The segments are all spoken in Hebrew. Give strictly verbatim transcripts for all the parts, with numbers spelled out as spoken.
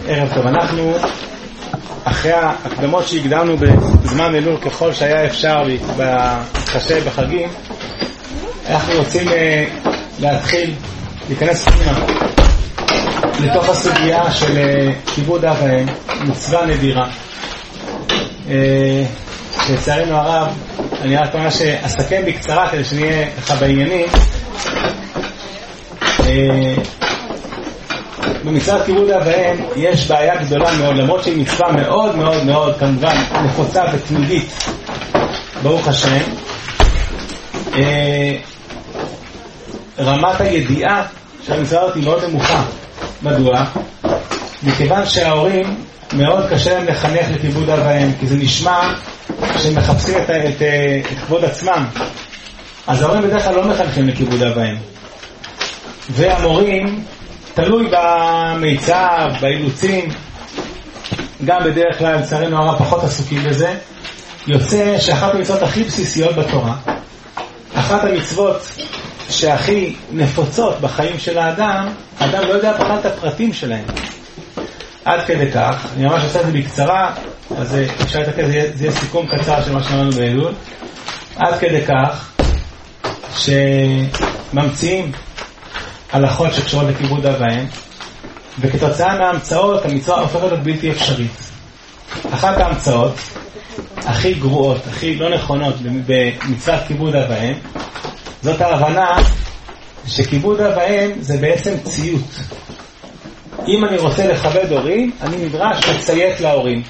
ערב טוב. אנחנו אחרי ההקדמות שהקדמנו בזמן אלול ככל שהיה אפשר בהתחשב בחגים, אנחנו רוצים להתחיל להיכנס פנימה לתוך הסוגיה של כיבוד אב ואם, מצווה נדירה. לצערנו הרב, אני רק ממש אסכם בקצרה כדי שנהיה ככה בעניינים. במצוות כיבוד אב ואם יש בעיה גדולה מאוד, למרות שהיא מצווה מאוד מאוד מאוד כמובן נפוצה ותמידית, ברוך השם. רמת הידיעה של המצווה הזאת היא מאוד נמוכה. מדוע? מכיוון שההורים מאוד קשה להם לחנך לכיבוד אב ואם, כי זה נשמע שהם מחפשים את, את, את כבוד עצמם. אז ההורים בדרך כלל לא מחנכים לכיבוד אב ואם, והמורים תלוי במיצב, באילוצים, גם בדרך כלל לצערנו הרב פחות עסוקים בזה. יוצא שאחת המצוות הכי בסיסיות בתורה, אחת המצוות שהכי נפוצות בחיים של האדם, האדם לא יודע בכלל את הפרטים שלהם. עד כדי כך, אני ממש עושה את זה בקצרה, אז אפשר לתקן, זה, זה יהיה סיכום קצר של מה שאמרנו באלול. עד כדי כך שממציאים הלכות שקשורות לכיבוד אב ואם, וכתוצאה מההמצאות המצווה הופכת להיות בלתי אפשרית. אחת ההמצאות הכי גרועות, הכי לא נכונות במצוות כיבוד אב ואם, זאת ההבנה שכיבוד אב ואם זה בעצם ציות. אם אני רוצה לכבד הורים, אני נדרש לציית להורים.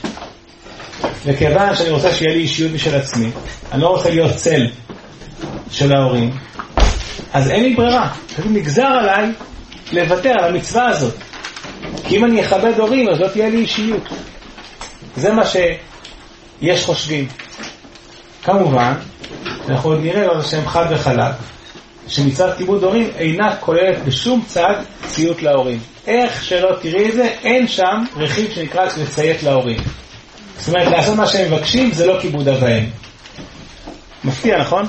וכיוון שאני רוצה שיהיה לי אישיות משל עצמי, אני לא רוצה להיות צל של ההורים, אז אין לי ברירה. זה נגזר עליי לוותר על המצווה הזאת. כי אם אני אכבד הורים, אז לא תהיה לי אישיות. זה מה שיש חושבים. כמובן, אנחנו עוד נראה לו שהם חד וחלק, שמצוות כיבוד הורים אינה כוללת בשום צד ציות להורים. איך שלא תראי את זה, אין שם רכיב שנקרא לציית להורים. זאת אומרת, לעשות מה שהם מבקשים זה לא כיבוד אב ואם. מפתיע, נכון?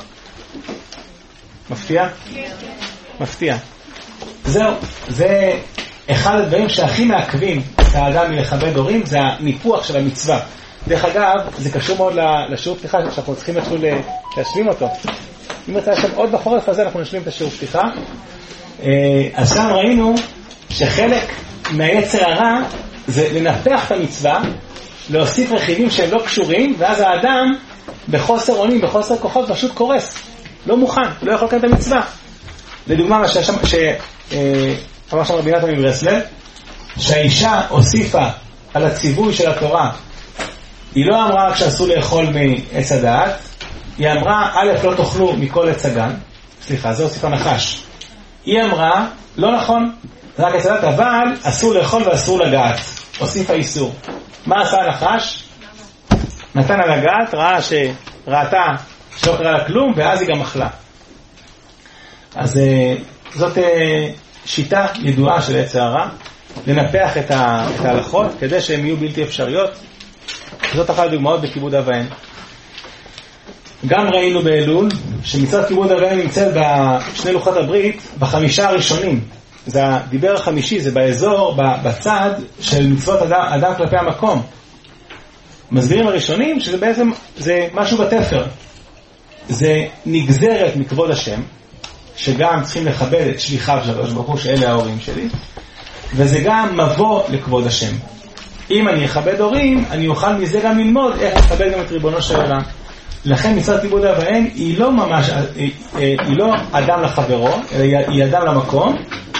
מפתיע? מפתיע. זהו, זה אחד הדברים שהכי מעכבים את האדם מלכבד הורים, זה הניפוח של המצווה. דרך אגב, זה קשור מאוד לשיעור פתיחה שאנחנו צריכים איכשהו להשלים אותו. אם אתה שם עוד בחורף הזה, אנחנו נשלים את השיעור פתיחה. אז שם ראינו שחלק מהיצר הרע זה לנפח את המצווה, להוסיף רכיבים שהם לא קשורים, ואז האדם בחוסר אונים, בחוסר כוחות, פשוט קורס. לא מוכן, לא יכול לקיים את המצווה. לדוגמה, מה שאמר שם רבי נתן מברסלב, שהאישה הוסיפה על הציווי של התורה, היא לא אמרה רק שאסור לאכול מעץ הדעת, היא אמרה, א', לא תאכלו מכל עץ הגן, סליחה, זה הוסיפה נחש. היא אמרה, לא נכון, זה רק עץ הדעת, אבל אסור לאכול ואסור לגעת, הוסיפה איסור. מה עשה הנחש? נתן על הגעת, ראה שראתה שלא קרה לה כלום, ואז היא גם אכלה. אז זאת שיטה ידועה של יצר הרע, לנפח את ההלכות כדי שהן יהיו בלתי אפשריות. זאת אחת הדוגמאות בכיבוד אב ואם. גם ראינו באלול שמצוות כיבוד אב ואם נמצאת בשני לוחות הברית בחמישה הראשונים. זה הדיבר החמישי, זה באזור, בצד של מצוות אדם, אדם כלפי המקום. מסבירים הראשונים שזה בעצם זה משהו בתפר. זה נגזרת מכבוד השם, שגם צריכים לכבד את שליחיו של הקדוש ברוך הוא, שאלה ההורים שלי, וזה גם מבוא לכבוד השם. אם אני אכבד הורים, אני אוכל מזה גם ללמוד איך לכבד גם את ריבונו של עולם. לכן מצוות כיבוד אב ואם היא לא ממש, היא, היא לא אדם לחברו, אלא היא אדם למקום,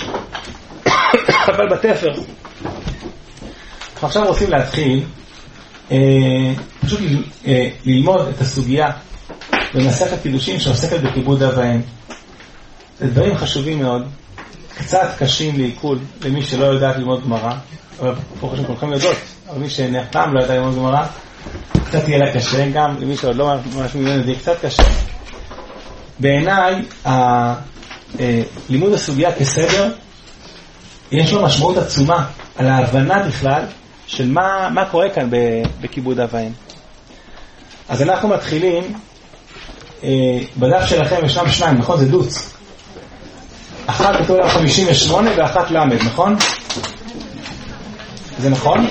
אבל בתפר. עכשיו רוצים להתחיל אה, פשוט אה, ללמוד את הסוגיה במסכת קידושין שעוסקת בכיבוד אב ואם. זה דברים חשובים מאוד, קצת קשים לעיכול למי שלא יודעת ללמוד גמרא, אבל פה חושבים כולכם יודעות, אבל מי שנפעם לא יודעת ללמוד גמרא, קצת יהיה לה קשה, גם למי שלא לא ממש מבין את זה, קצת קשה. בעיניי, לימוד הסוגיה כסדר, יש לו משמעות עצומה על ההבנה בכלל של מה, מה קורה כאן בכיבוד אב ואם. אז אנחנו מתחילים, בדף שלכם ישנם שניים, נכון? זה דוץ. אחת כתוב חמישים ושמונה ואחת למד, נכון? זה נכון?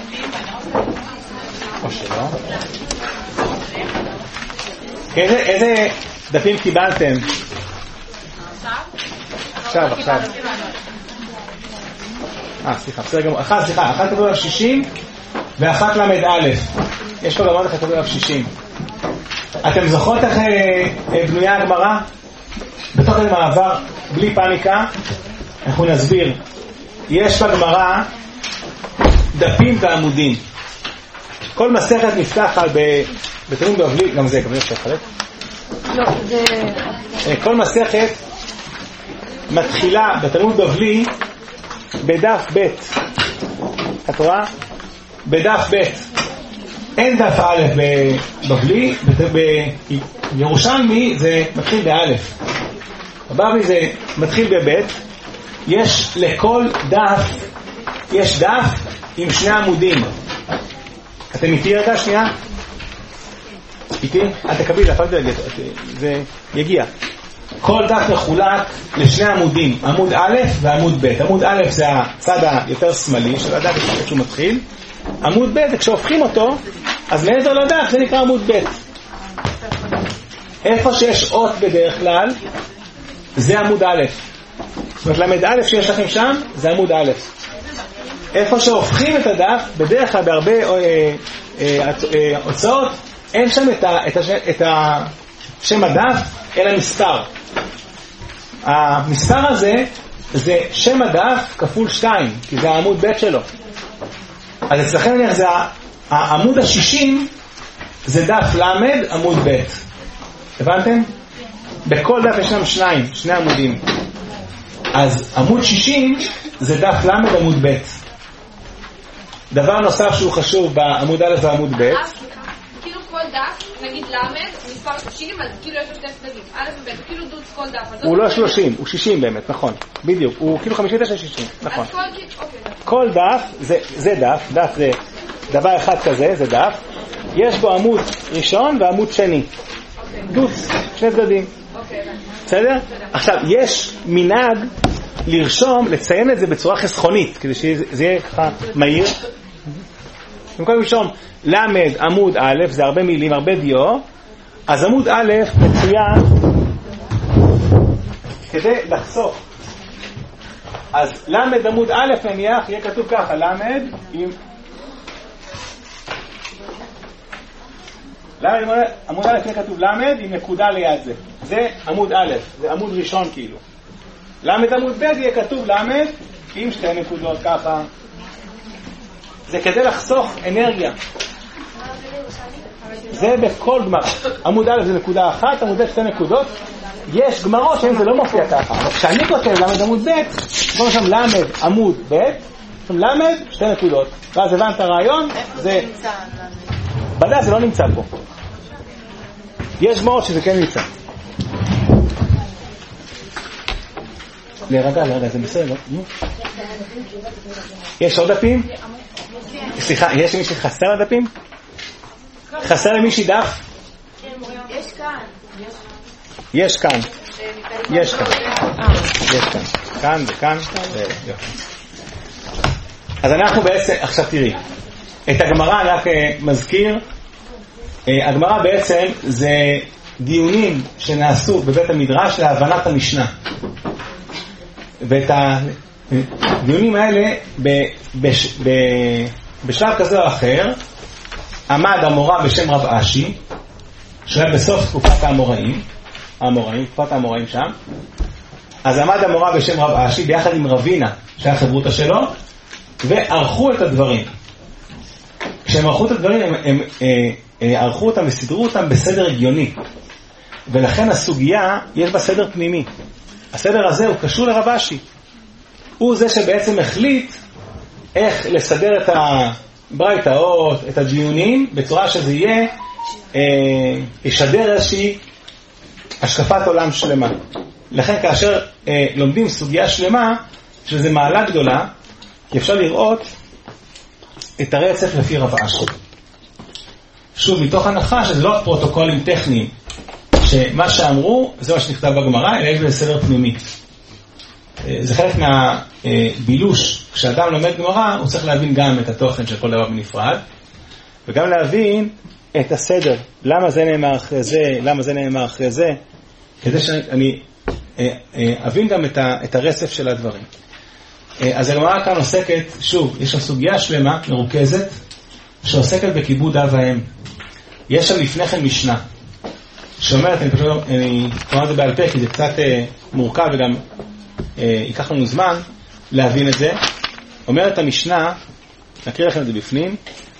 או שלא? איזה, איזה דפים קיבלתם? עכשיו, עכשיו. אה, סליחה, בסדר גמור. אחת, סליחה, אחת כתוב עליו שישים ואחת למד א'. יש פה גם עוד אחת כתוב עליו שישים. אתם זוכרות איך בנויה הגמרא? בתוך המעבר, בלי פאניקה, אנחנו נסביר. יש בגמרא דפים ועמודים. כל מסכת נפתחת בתלמוד בבלי, גם זה, גם זה אפשר לחלק? לא, זה... כל מסכת מתחילה בתלמוד בבלי בדף ב'. את רואה? בדף ב'. אין דף א' בבלי, בירושלמי זה מתחיל באלף. בבלי זה מתחיל בב'. יש לכל דף, יש דף עם שני עמודים. אתם איתי רגע שנייה? איתי? את תקבלי דף, זה יגיע. כל דף מחולק לשני עמודים, עמוד א' ועמוד ב'. עמוד א' זה הצד היותר שמאלי של הדף כשהוא מתחיל. עמוד ב' זה כשהופכים אותו, אז מעבר לדף זה נקרא עמוד ב'. איפה שיש אות בדרך כלל, זה עמוד א'. זאת אומרת, למד א' שיש לכם שם, זה עמוד א'. איפה שהופכים את הדף, בדרך כלל בהרבה אה, אה, אה, הוצאות, אין שם את, ה, את, השם, את השם הדף, אלא מספר. המספר הזה, זה שם הדף כפול שתיים, כי זה העמוד ב' שלו. אז אצלכם נראה, זה העמוד השישים, זה דף למד, עמוד ב'. הבנתם? בכל דף יש שם שניים, שני עמודים. אז עמוד שישים זה דף למד, עמוד ב'. דבר נוסף שהוא חשוב בעמוד א' ועמוד ב'. כאילו כל דף, נגיד למד, מספר שישים, אז כאילו יש לו שתי צדדים. א' וב', כאילו דוץ כל דף. הוא לא שלושים, הוא שישים באמת, נכון. בדיוק, הוא כאילו חמישים ותשע שישים, נכון. כל דף, זה דף, דף זה דבר אחד כזה, זה דף. יש בו עמוד ראשון ועמוד שני. דוץ, שני צדדים. בסדר? עכשיו, יש מנהג לרשום, לציין את זה בצורה חסכונית, כדי שזה יהיה ככה מהיר. במקום לרשום למד עמוד א', זה הרבה מילים, הרבה דיו, אז עמוד א' מצוין כדי לחסוך. אז למד עמוד א' נניח, יהיה כתוב ככה, למד עם... למד עמוד א' יהיה כתוב למד עם נקודה ליד זה. זה עמוד א', זה עמוד ראשון כאילו. למד עמוד ב' יהיה כתוב למד עם שתי נקודות ככה. זה כדי לחסוך אנרגיה. זה בכל גמרא. עמוד א' זה נקודה אחת, עמוד ב' שתי נקודות. יש גמרות שאם זה לא מופיע ככה. אבל כשאני כותב למד עמוד ב', בואו שם למד עמוד ב', שם למד שתי נקודות. ואז הבנת הרעיון, זה... בדף זה לא נמצא פה. יש גמרות שזה כן נמצא. להירגע, להירגע, זה בסדר. יש עוד דפים? סליחה, יש מישהו חסר לדפים? חסר למישהו דף? יש כאן. יש כאן. יש כאן. יש כאן. כאן וכאן. אז אנחנו בעצם, עכשיו תראי, את הגמרא אני רק מזכיר, הגמרא בעצם זה דיונים שנעשו בבית המדרש להבנת המשנה. ואת הדיונים האלה ב, בש, ב, בשלב כזה או אחר עמד המורה בשם רב אשי, שהיה בסוף תקופת האמוראים, האמוראים, תקופת האמוראים שם. אז עמד המורה בשם רב אשי ביחד עם רבינה שהיה חברותה שלו, וערכו את הדברים. כשהם ערכו את הדברים הם, הם, הם ערכו אותם וסידרו אותם בסדר הגיוני, ולכן הסוגיה יש בה סדר פנימי. הסדר הזה הוא קשור לרב אשי, הוא זה שבעצם החליט איך לסדר את הברייתאות, את הדיונים, בצורה שזה יהיה אה, ישדר איזושהי השקפת עולם שלמה. לכן כאשר אה, לומדים סוגיה שלמה, שזה מעלה גדולה, כי אפשר לראות את הרצף לפי רב אשי. שוב, מתוך הנחה שזה לא פרוטוקולים טכניים, שמה שאמרו זה מה שנכתב בגמרא, אלא יש בזה סדר פנימי. זה חלק מהבילוש. כשאדם לומד גמרא, הוא צריך להבין גם את התוכן של כל דבר בנפרד, וגם להבין את הסדר. למה זה נאמר אחרי זה, למה זה נאמר אחרי זה, כדי שאני אבין גם את הרצף של הדברים. אז הגמרא כאן עוסקת, שוב, יש שם סוגיה שלמה, מרוכזת, שעוסקת בכיבוד אב ואם. יש שם לפני כן משנה, שאומרת, אני פשוט, אני קורא את זה בעל פה, כי זה קצת מורכב וגם ייקח לנו זמן להבין את זה. אומרת המשנה, נקריא לכם את זה בפנים,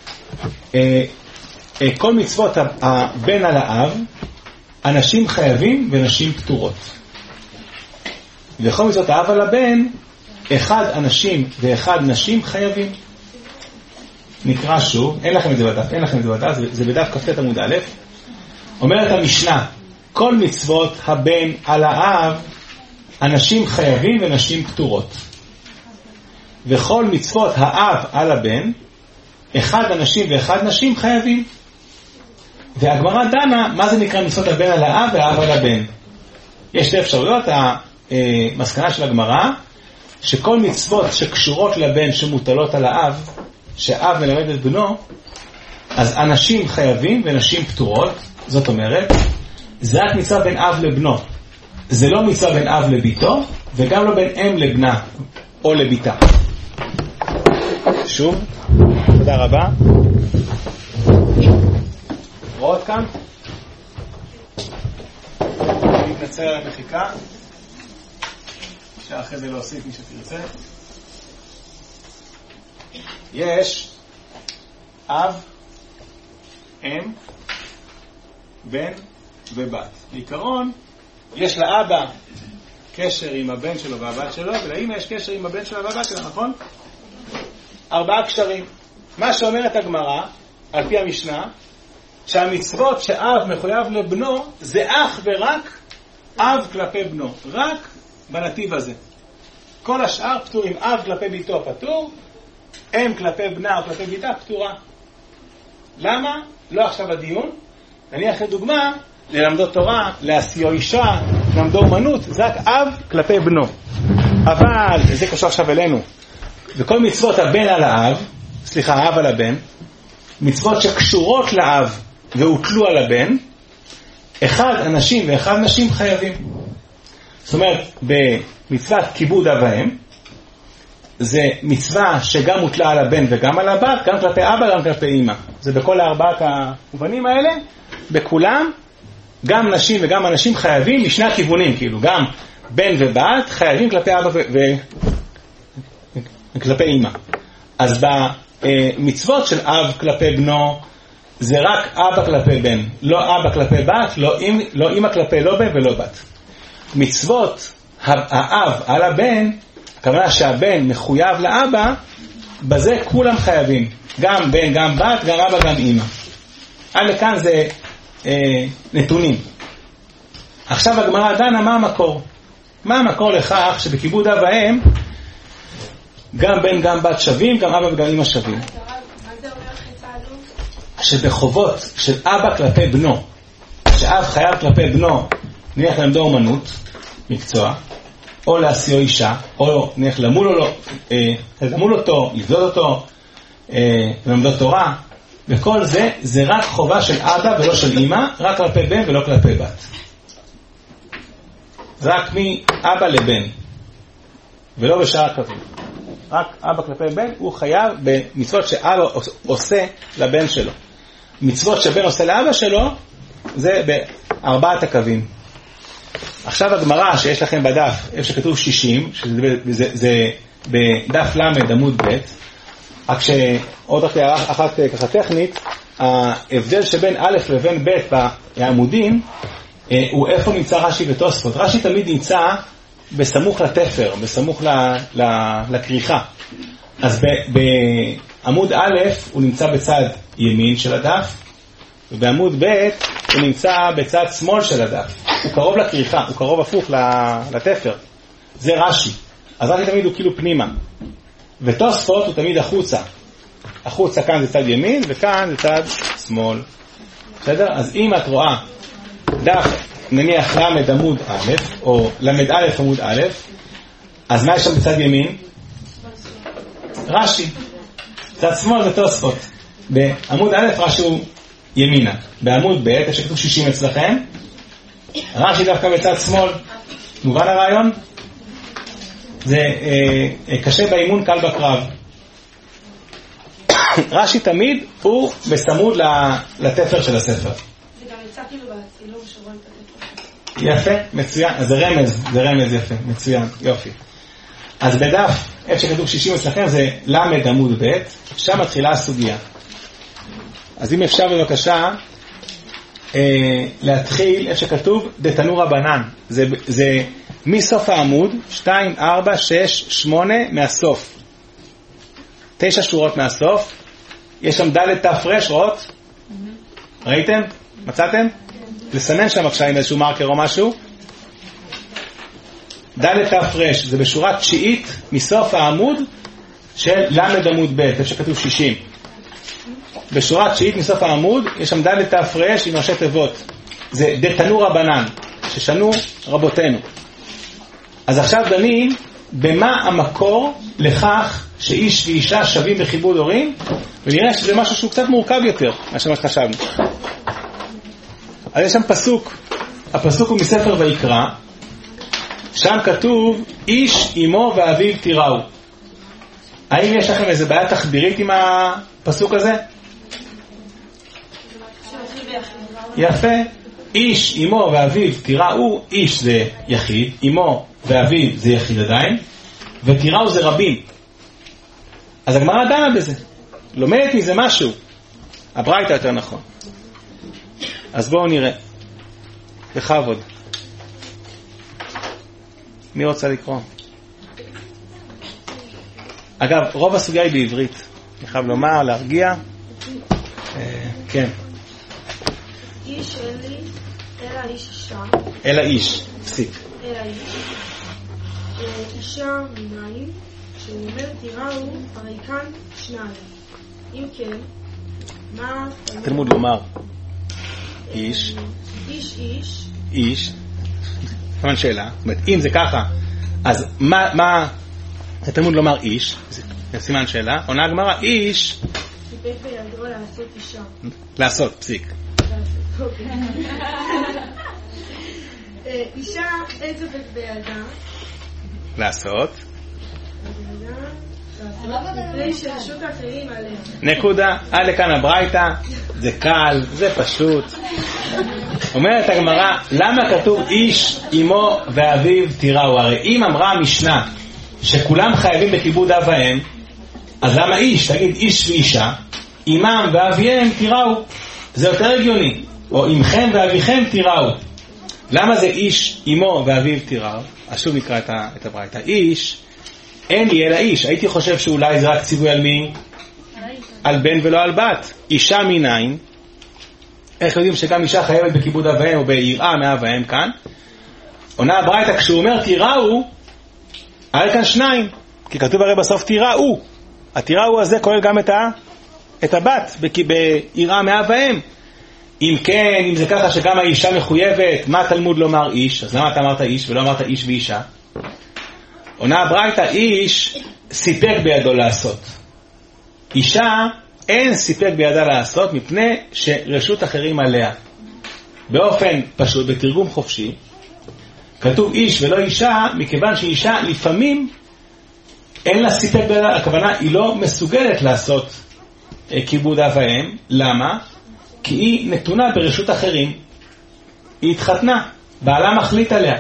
כל מצוות הבן על האב, אנשים חייבים ונשים פטורות. וכל מצוות האב על הבן, אחד אנשים ואחד נשים חייבים. נקרא שוב, אין לכם את זה בדף, אין לכם את זה בדף, זה בדף כ"ט עמוד א'. אומרת המשנה, כל מצוות הבן על האב, אנשים חייבים ונשים פטורות. וכל מצוות האב על הבן, אחד אנשים ואחד נשים חייבים. והגמרא דנה, מה זה נקרא מצוות הבן על האב והאב על הבן? יש שתי אפשרויות. המסקנה של הגמרא, שכל מצוות שקשורות לבן שמוטלות על האב, שאב מלמד את בנו, אז אנשים חייבים ונשים פטורות. זאת אומרת, זה רק מצווה בין אב לבנו, זה לא מצווה בין אב לביתו, וגם לא בין אם לבנה או לביתה. שוב, תודה רבה. רואות כאן? אני מתנצל על המחיקה, אפשר אחרי זה להוסיף מי שתרצה. יש אב, אם, בן ובת. בעיקרון, יש לאבא קשר עם הבן שלו והבת שלו, ולאמא יש קשר עם הבן שלו והבת שלו, נכון? ארבעה קשרים. מה שאומרת הגמרא, על פי המשנה, שהמצוות שאב מחויב לבנו, זה אך ורק אב כלפי בנו. רק בנתיב הזה. כל השאר פטורים. אב כלפי ביתו פטור, אם כלפי בנה או כלפי ביתה פטורה. למה? לא עכשיו הדיון. נניח לדוגמה, ללמדו תורה, להשיאו אישה, ללמדו אומנות, זה רק אב כלפי בנו. אבל, זה קשור עכשיו אלינו, וכל מצוות הבן על האב, סליחה, האב על הבן, מצוות שקשורות לאב והוטלו על הבן, אחד אנשים ואחד נשים חייבים. זאת אומרת, במצוות כיבוד אב ואם, זה מצווה שגם הוטלה על הבן וגם על הבת, גם כלפי אבא, גם כלפי אמא. זה בכל ארבעת המובנים האלה, בכולם, גם נשים וגם אנשים חייבים משני הכיוונים, כאילו, גם בן ובת חייבים כלפי אבא וכלפי אמא. אז במצוות של אב כלפי בנו, זה רק אבא כלפי בן, לא אבא כלפי בת, לא אמא, לא אמא כלפי לא בן ולא בת. מצוות האב על הבן, הכוונה שהבן מחויב לאבא, בזה כולם חייבים. גם בן, גם בת, גם אבא, גם אמא. עד לכאן זה אה, נתונים. עכשיו הגמרא דנה מה המקור. מה המקור לכך שבכיבוד אב ואם, גם בן, גם בת שווים, גם אבא וגם אמא שווים. מה זה אומר חיצנו? שבחובות של אבא כלפי בנו, שאב חייב כלפי בנו, נלך למדו אומנות, מקצוע, או להשיאו אישה, או נלך למול, לו, אה, למול אותו, לבדוד אותו, אה, למדו תורה, וכל זה, זה רק חובה של אבא ולא של אמא, רק כלפי בן ולא כלפי בת. רק מאבא לבן, ולא בשאר הקווים. רק אבא כלפי בן, הוא חייב במצוות שאבא עושה לבן שלו. מצוות שבן עושה לאבא שלו, זה בארבעת הקווים. עכשיו הגמרא שיש לכם בדף, איפה שכתוב שישים, שזה זה, זה בדף למד עמוד ב', רק שעוד אחת ככה טכנית, ההבדל שבין א' לבין ב' בעמודים, הוא איפה נמצא רש"י ותוספות. רש"י תמיד נמצא בסמוך לתפר, בסמוך לכריכה. אז בעמוד א' הוא נמצא בצד ימין של הדף, ובעמוד ב' הוא נמצא בצד שמאל של הדף. הוא קרוב לכריכה, הוא קרוב הפוך לתפר. זה רש"י. אז רש"י תמיד הוא כאילו פנימה. ותוספות הוא תמיד החוצה. החוצה כאן זה צד ימין, וכאן זה צד שמאל. בסדר? אז אם את רואה דף, נניח למד עמוד א', או למד א' עמוד א', אז מה יש שם בצד ימין? רש"י. בצד שמאל זה תוספות. בעמוד א' רש"י הוא ימינה. בעמוד ב' יש כתוב שישים אצלכם. רש"י דווקא בצד שמאל. מובן הרעיון? זה אה, קשה באימון, קל בקרב. רש"י תמיד הוא בסמוד לתפר של הספר. זה גם יצא כאילו בצילום שרואים את התפר. יפה, מצוין. אז זה רמז, זה רמז יפה, מצוין, יופי. אז בדף, איפה שכתוב שישים אצלכם זה למד עמוד ב', שם מתחילה הסוגיה. אז אם אפשר בבקשה אה, להתחיל איפה שכתוב דתנו רבנן. זה, זה מסוף העמוד, שתיים, ארבע, שש, שמונה מהסוף. תשע שורות מהסוף. יש שם ד' ת' ר' רואות? ראיתם? מצאתם? לסנן שם עכשיו עם איזשהו מרקר או משהו. ד' ת' ר' זה בשורה תשיעית מסוף העמוד של למד עמוד ב', איפה שכתוב שישים. בשורה תשיעית מסוף העמוד יש שם ד' ת' ר' עם ראשי תיבות. זה דתנו רבנן, ששנו רבותינו. אז עכשיו דנים במה המקור לכך שאיש ואישה שווים בכיבוד הורים, ונראה שזה משהו שהוא קצת מורכב יותר מאשר מה שחשבנו. אז יש שם פסוק, הפסוק הוא מספר ויקרא, שם כתוב איש אמו ואביו תיראו. האם יש לכם איזה בעיה תחבירית עם הפסוק הזה? יפה. איש אמו ואביו תיראו, איש זה יחיד, אמו ואביו זה יחיד עדיין, ותיראו זה רבים. אז הגמרא דנה בזה, לומדת מזה משהו, הברייתא יותר נכון. אז בואו נראה. בכבוד. מי רוצה לקרוא? אגב, רוב הסוגיה היא בעברית. אני חייב לומר, להרגיע. כן. איש אלי, אלא איש אישה. אלא איש, פסיק. אלא איש. אישה מניים, שהוא אומר תיראו, הרי כאן שניים. אם כן, מה... תלמוד לומר. איש. איש איש. איש. כמובן שאלה. זאת אומרת, אם זה ככה, אז מה, מה, תלמוד לומר איש, זה סימן שאלה. עונה הגמרא, איש. סיפק בידו לעשות אישה. לעשות, פסיק. אישה אין ספק בידה. לעשות. לפני שרשות האחרים עליה. נקודה, עד לכאן הברייתא, זה קל, זה פשוט. אומרת הגמרא, למה כתוב איש, אמו ואביו תיראו? הרי אם אמרה המשנה שכולם חייבים בכיבוד אב ואם, אז למה איש? תגיד איש ואישה, אמם ואביהם תיראו. זה יותר הגיוני. או אמכם ואביכם תיראו. למה זה איש, אמו ואביו תיראו? אז שוב נקרא את הברייתא. איש, אין לי אלא איש. הייתי חושב שאולי זה רק ציווי על מי? על בן ולא על בת. אישה מנין. איך יודעים שגם אישה חייבת בכיבוד אב ואם או ביראה מאב ואם כאן? עונה הברייתא, כשהוא אומר תיראו, הרי כאן שניים. כי כתוב הרי בסוף תיראו. התיראו הזה כולל גם את, ה, את הבת ביראה מאב ואם. אם כן, אם זה ככה שגם האישה מחויבת, מה תלמוד לומר איש? אז למה אתה אמרת איש ולא אמרת איש ואישה? עונה הברייתא, איש סיפק בידו לעשות. אישה אין סיפק בידה לעשות מפני שרשות אחרים עליה. באופן פשוט, בתרגום חופשי, כתוב איש ולא אישה, מכיוון שאישה לפעמים אין לה סיפק בידה, הכוונה היא לא מסוגלת לעשות כיבוד אב ואם. למה? כי היא נתונה ברשות אחרים. היא התחתנה, בעלה מחליט עליה,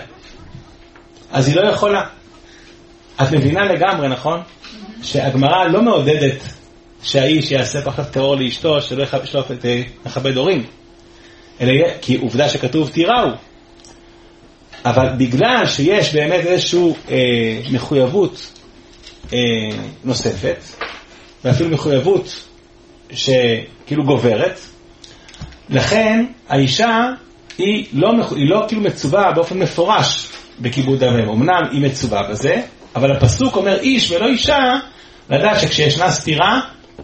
אז היא לא יכולה. את מבינה לגמרי, נכון? שהגמרא לא מעודדת שהאיש יעשה פחד טרור לאשתו, שלא ישלוף את מכבד הורים, אלא כי עובדה שכתוב תיראו. אבל בגלל שיש באמת איזושהי אה, מחויבות אה, נוספת, ואפילו מחויבות שכאילו גוברת, לכן האישה היא לא, היא לא כאילו מצווה באופן מפורש בכיבוד אב ואם. אמנם היא מצווה בזה, אבל הפסוק אומר איש ולא אישה, לדעת שכשישנה סתירה,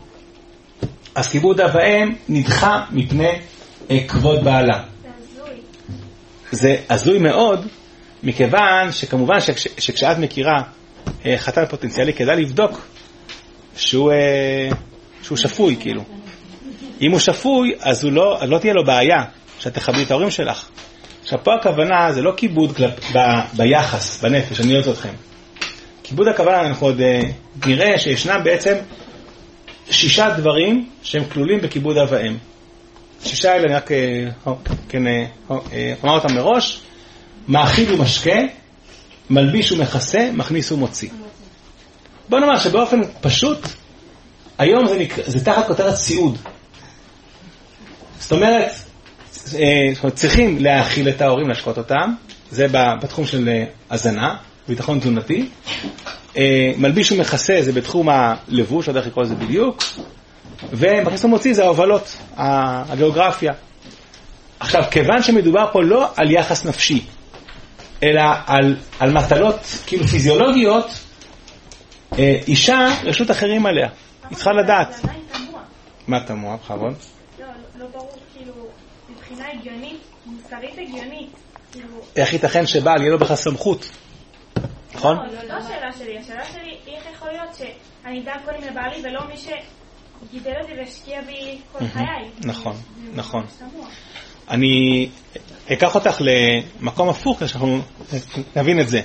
אז כיבוד אב ואם נדחה מפני אה, כבוד בעלה. זה הזוי. זה הזוי מאוד, מכיוון שכמובן שכש, שכשאת מכירה אה, חתן פוטנציאלי, כדאי לבדוק שהוא, אה, שהוא שפוי, כאילו. אם הוא שפוי, אז הוא לא, אז לא תהיה לו בעיה שאת תכבדי את ההורים שלך. עכשיו, פה הכוונה זה לא כיבוד ב, ביחס, בנפש, אני יודעת אתכם. כיבוד הכוונה, אנחנו עוד אה, נראה שישנם בעצם שישה דברים שהם כלולים בכיבוד אב ואם. שישה האלה, אני רק אה, כן, אה, אה, אומר אותם מראש. מאכיל ומשקה, מלביש ומכסה, מכניס ומוציא. בוא נאמר שבאופן פשוט, היום זה, נק... זה תחת כותרת סיעוד. זאת אומרת, צריכים להאכיל את ההורים, להשקות אותם, זה בתחום של הזנה, ביטחון תזונתי. מלביש ומכסה זה בתחום הלבוש, לא יודע איך לקרוא לזה בדיוק, ומכניס ומוציא זה ההובלות, הגיאוגרפיה. עכשיו, כיוון שמדובר פה לא על יחס נפשי, אלא על, על מטלות כאילו פיזיולוגיות, אישה רשות אחרים עליה. היא צריכה לדעת. זה עדיין תמוה. מה תמוה, בכבוד? לא, לא ברור, כאילו, מבחינה הגיונית, מוסרית הגיונית, כאילו... איך ייתכן שבעל יהיה לו בכלל סמכות? נכון? לא, לא השאלה שלי. השאלה שלי, איך יכול להיות שאני אדאג קודם לבעלי ולא מי שגידל אותי והשקיע בי כל חיי? נכון, נכון. אני אקח אותך למקום הפוך, שאנחנו נבין את זה.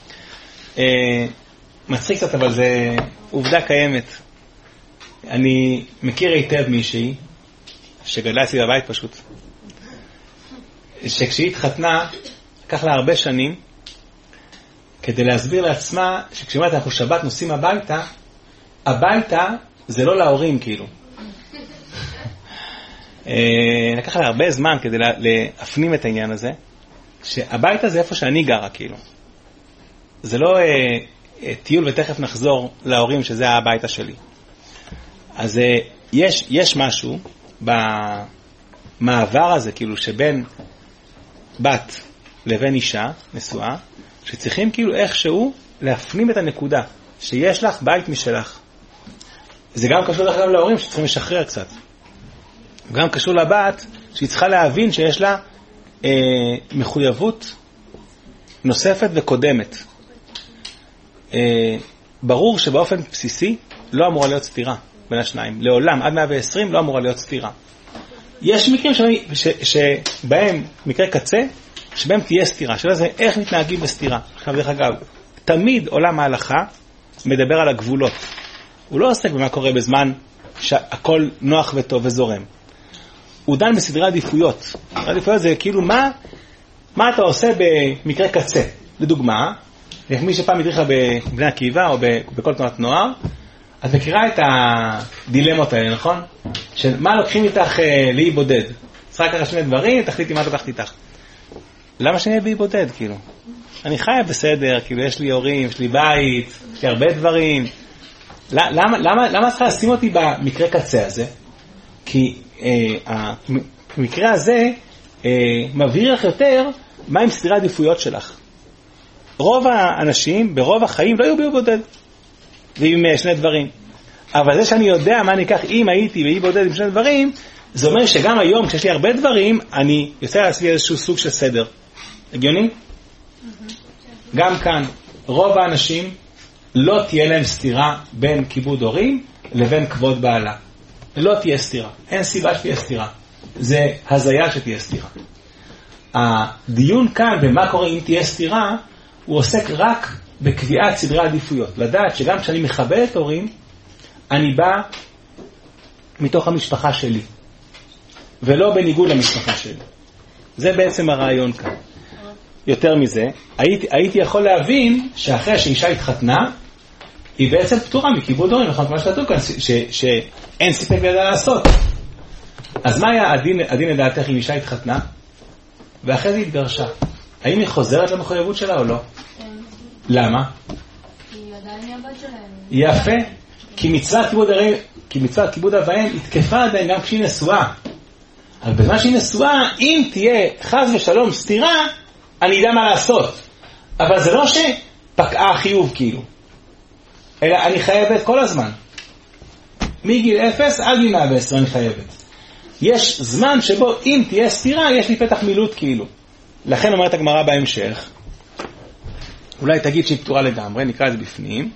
מצחיק קצת, אבל זה עובדה קיימת. אני מכיר היטב מישהי, שגדלה אצלי בבית פשוט, שכשהיא התחתנה, לקח לה הרבה שנים, כדי להסביר לעצמה, שכשאומרת אנחנו שבת נוסעים הביתה, הביתה זה לא להורים כאילו. לקח לה הרבה זמן כדי להפנים את העניין הזה, שהביתה זה איפה שאני גרה כאילו. זה לא טיול ותכף נחזור להורים שזה הביתה שלי. אז יש, יש משהו במעבר הזה כאילו שבין בת לבין אישה נשואה, שצריכים כאילו איכשהו להפנים את הנקודה שיש לך בית משלך. זה גם קשור לך גם להורים שצריכים לשחרר קצת. גם קשור לבת שהיא צריכה להבין שיש לה אה, מחויבות נוספת וקודמת. אה, ברור שבאופן בסיסי לא אמורה להיות סתירה בין השניים. לעולם, עד מאה ועשרים לא אמורה להיות סתירה. יש מקרים שבהם, ש, שבהם מקרה קצה, שבהם תהיה סתירה. שאלה זה איך מתנהגים בסתירה. עכשיו, דרך אגב, תמיד עולם ההלכה מדבר על הגבולות. הוא לא עוסק במה קורה בזמן שהכל נוח וטוב וזורם. הוא דן בסדרי עדיפויות. סדרי עדיפויות זה כאילו מה, מה אתה עושה במקרה קצה. לדוגמה, מי שפעם הדריך בבני עקיבא או בכל תנועת נוער, את מכירה את הדילמות האלה, נכון? של מה לוקחים איתך אה, לאי בודד? צריך ככה שני דברים, תחליטי מה תלכת איתך. למה שאני אהיה באי בודד, כאילו? אני חיה בסדר, כאילו יש לי הורים, יש לי בית, יש לי הרבה דברים. למה, למה, למה צריכה לשים אותי במקרה קצה הזה? כי אה, המקרה הזה אה, מבהיר לך יותר מה עם סדרי עדיפויות שלך. רוב האנשים ברוב החיים לא היו באי בודד. ועם שני דברים. אבל זה שאני יודע מה אני אקח אם הייתי באי בודד עם שני דברים, זה אומר שגם היום כשיש לי הרבה דברים, אני יוצא לעצמי איזשהו סוג של סדר. הגיוני? גם כאן, רוב האנשים לא תהיה להם סתירה בין כיבוד הורים לבין כבוד בעלה. לא תהיה סתירה. אין סיבה שתהיה סתירה. זה הזיה שתהיה סתירה. הדיון כאן במה קורה אם תהיה סתירה, הוא עוסק רק בקביעת סדרי עדיפויות. לדעת שגם כשאני מכבד את הורים, אני בא מתוך המשפחה שלי, ולא בניגוד למשפחה שלי. זה בעצם הרעיון כאן. יותר מזה, הייתי, הייתי יכול להבין שאחרי שאישה התחתנה, היא בעצם פטורה מכיבוד הורים, נכון? כמו שכתוב כאן, ש, שאין סיפק לידה לעשות. אז מה היה הדין, הדין לדעתך אם אישה התחתנה? ואחרי זה התגרשה. האם היא חוזרת למחויבות שלה או לא? למה? היא עדיין היא הבת שלהם. יפה. כי מצוות כיבוד הורים, כי מצוות כיבוד אב ואם התקפה עדיין גם כשהיא נשואה. אבל בזמן שהיא נשואה, אם תהיה חס ושלום סתירה, אני יודע מה לעשות. אבל זה לא שפקעה חיוב כאילו. אלא אני חייבת כל הזמן. מגיל אפס עד גיל מאה ועשרים אני חייבת. יש זמן שבו אם תהיה סתירה, יש לי פתח מילוט כאילו. לכן אומרת הגמרא בהמשך, אולי תגיד שהיא פתורה לגמרי, נקרא את זה בפנים.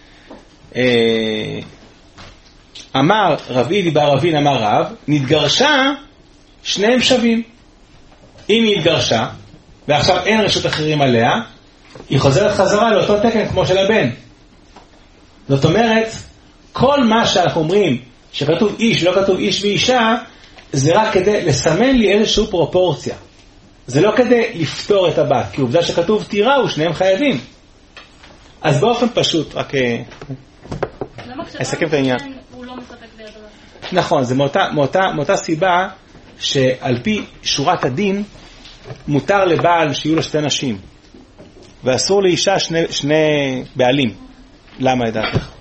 אמר רבי בר אבין אמר רב, נתגרשה, שניהם שווים. אם היא התגרשה, ועכשיו אין רשות אחרים עליה, היא חוזרת חזרה לאותו תקן כמו של הבן. זאת אומרת, כל מה שאנחנו אומרים, שכתוב איש ולא כתוב איש ואישה, זה רק כדי לסמן לי איזושהי פרופורציה. זה לא כדי לפתור את הבת, כי עובדה שכתוב תירה ושניהם חייבים. אז באופן פשוט, רק אסכם את העניין. הוא לא מספק בידו. נכון, זה מאותה, מאותה, מאותה סיבה שעל פי שורת הדין מותר לבעל שיהיו לו שתי נשים, ואסור לאישה שני, שני בעלים. למה לדעתך?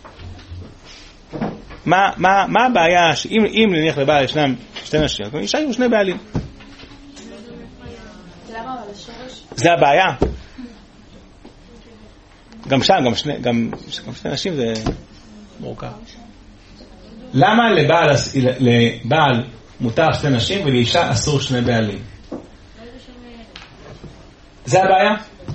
מה, מה, מה הבעיה שאם אם נניח לבעל ישנם שתי נשים, אישה יהיו שני בעלים? זה הבעיה. גם שם, גם שני, גם, גם שני נשים זה מורכב. למה לבעל, לבעל מותר שתי נשים ולאישה אסור שני בעלים? זה הבעיה?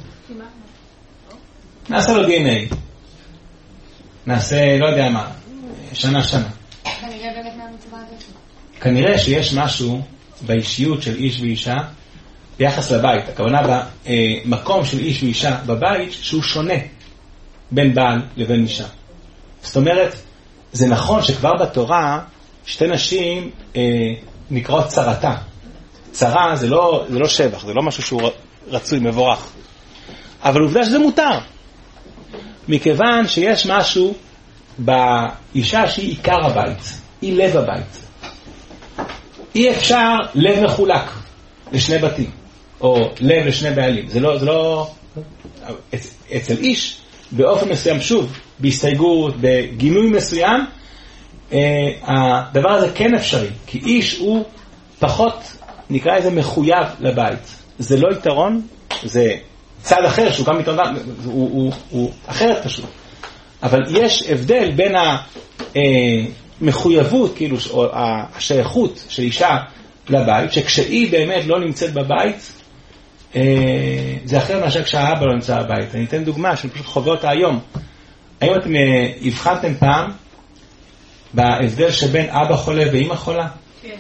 נעשה לו די אן איי. נעשה, לא יודע מה, שנה שנה. כנראה באמת מהמצווה הזאת. כנראה שיש משהו באישיות של איש ואישה ביחס לבית. הכוונה במקום של איש ואישה בבית שהוא שונה בין בעל לבין אישה. זאת אומרת, זה נכון שכבר בתורה שתי נשים אה, נקראות צרתה. צרה זה לא, זה לא שבח, זה לא משהו שהוא רצוי, מבורך. אבל עובדה שזה מותר. מכיוון שיש משהו באישה שהיא עיקר הבית, היא לב הבית. אי אפשר לב מחולק לשני בתים, או לב לשני בעלים. זה לא, זה לא, אצל איש, באופן מסוים, שוב, בהסתייגות, בגינוי מסוים, הדבר הזה כן אפשרי, כי איש הוא פחות, נקרא איזה מחויב לבית. זה לא יתרון, זה צד אחר שהוא גם יתרון, הוא, הוא, הוא אחרת פשוט. אבל יש הבדל בין המחויבות, כאילו, או השייכות של אישה לבית, שכשהיא באמת לא נמצאת בבית, זה אחר מאשר כשהאבא לא נמצא בבית. אני אתן דוגמה שאני פשוט חווה אותה היום. האם אתם הבחנתם פעם בהבדל שבין אבא חולה ואמא חולה? כן.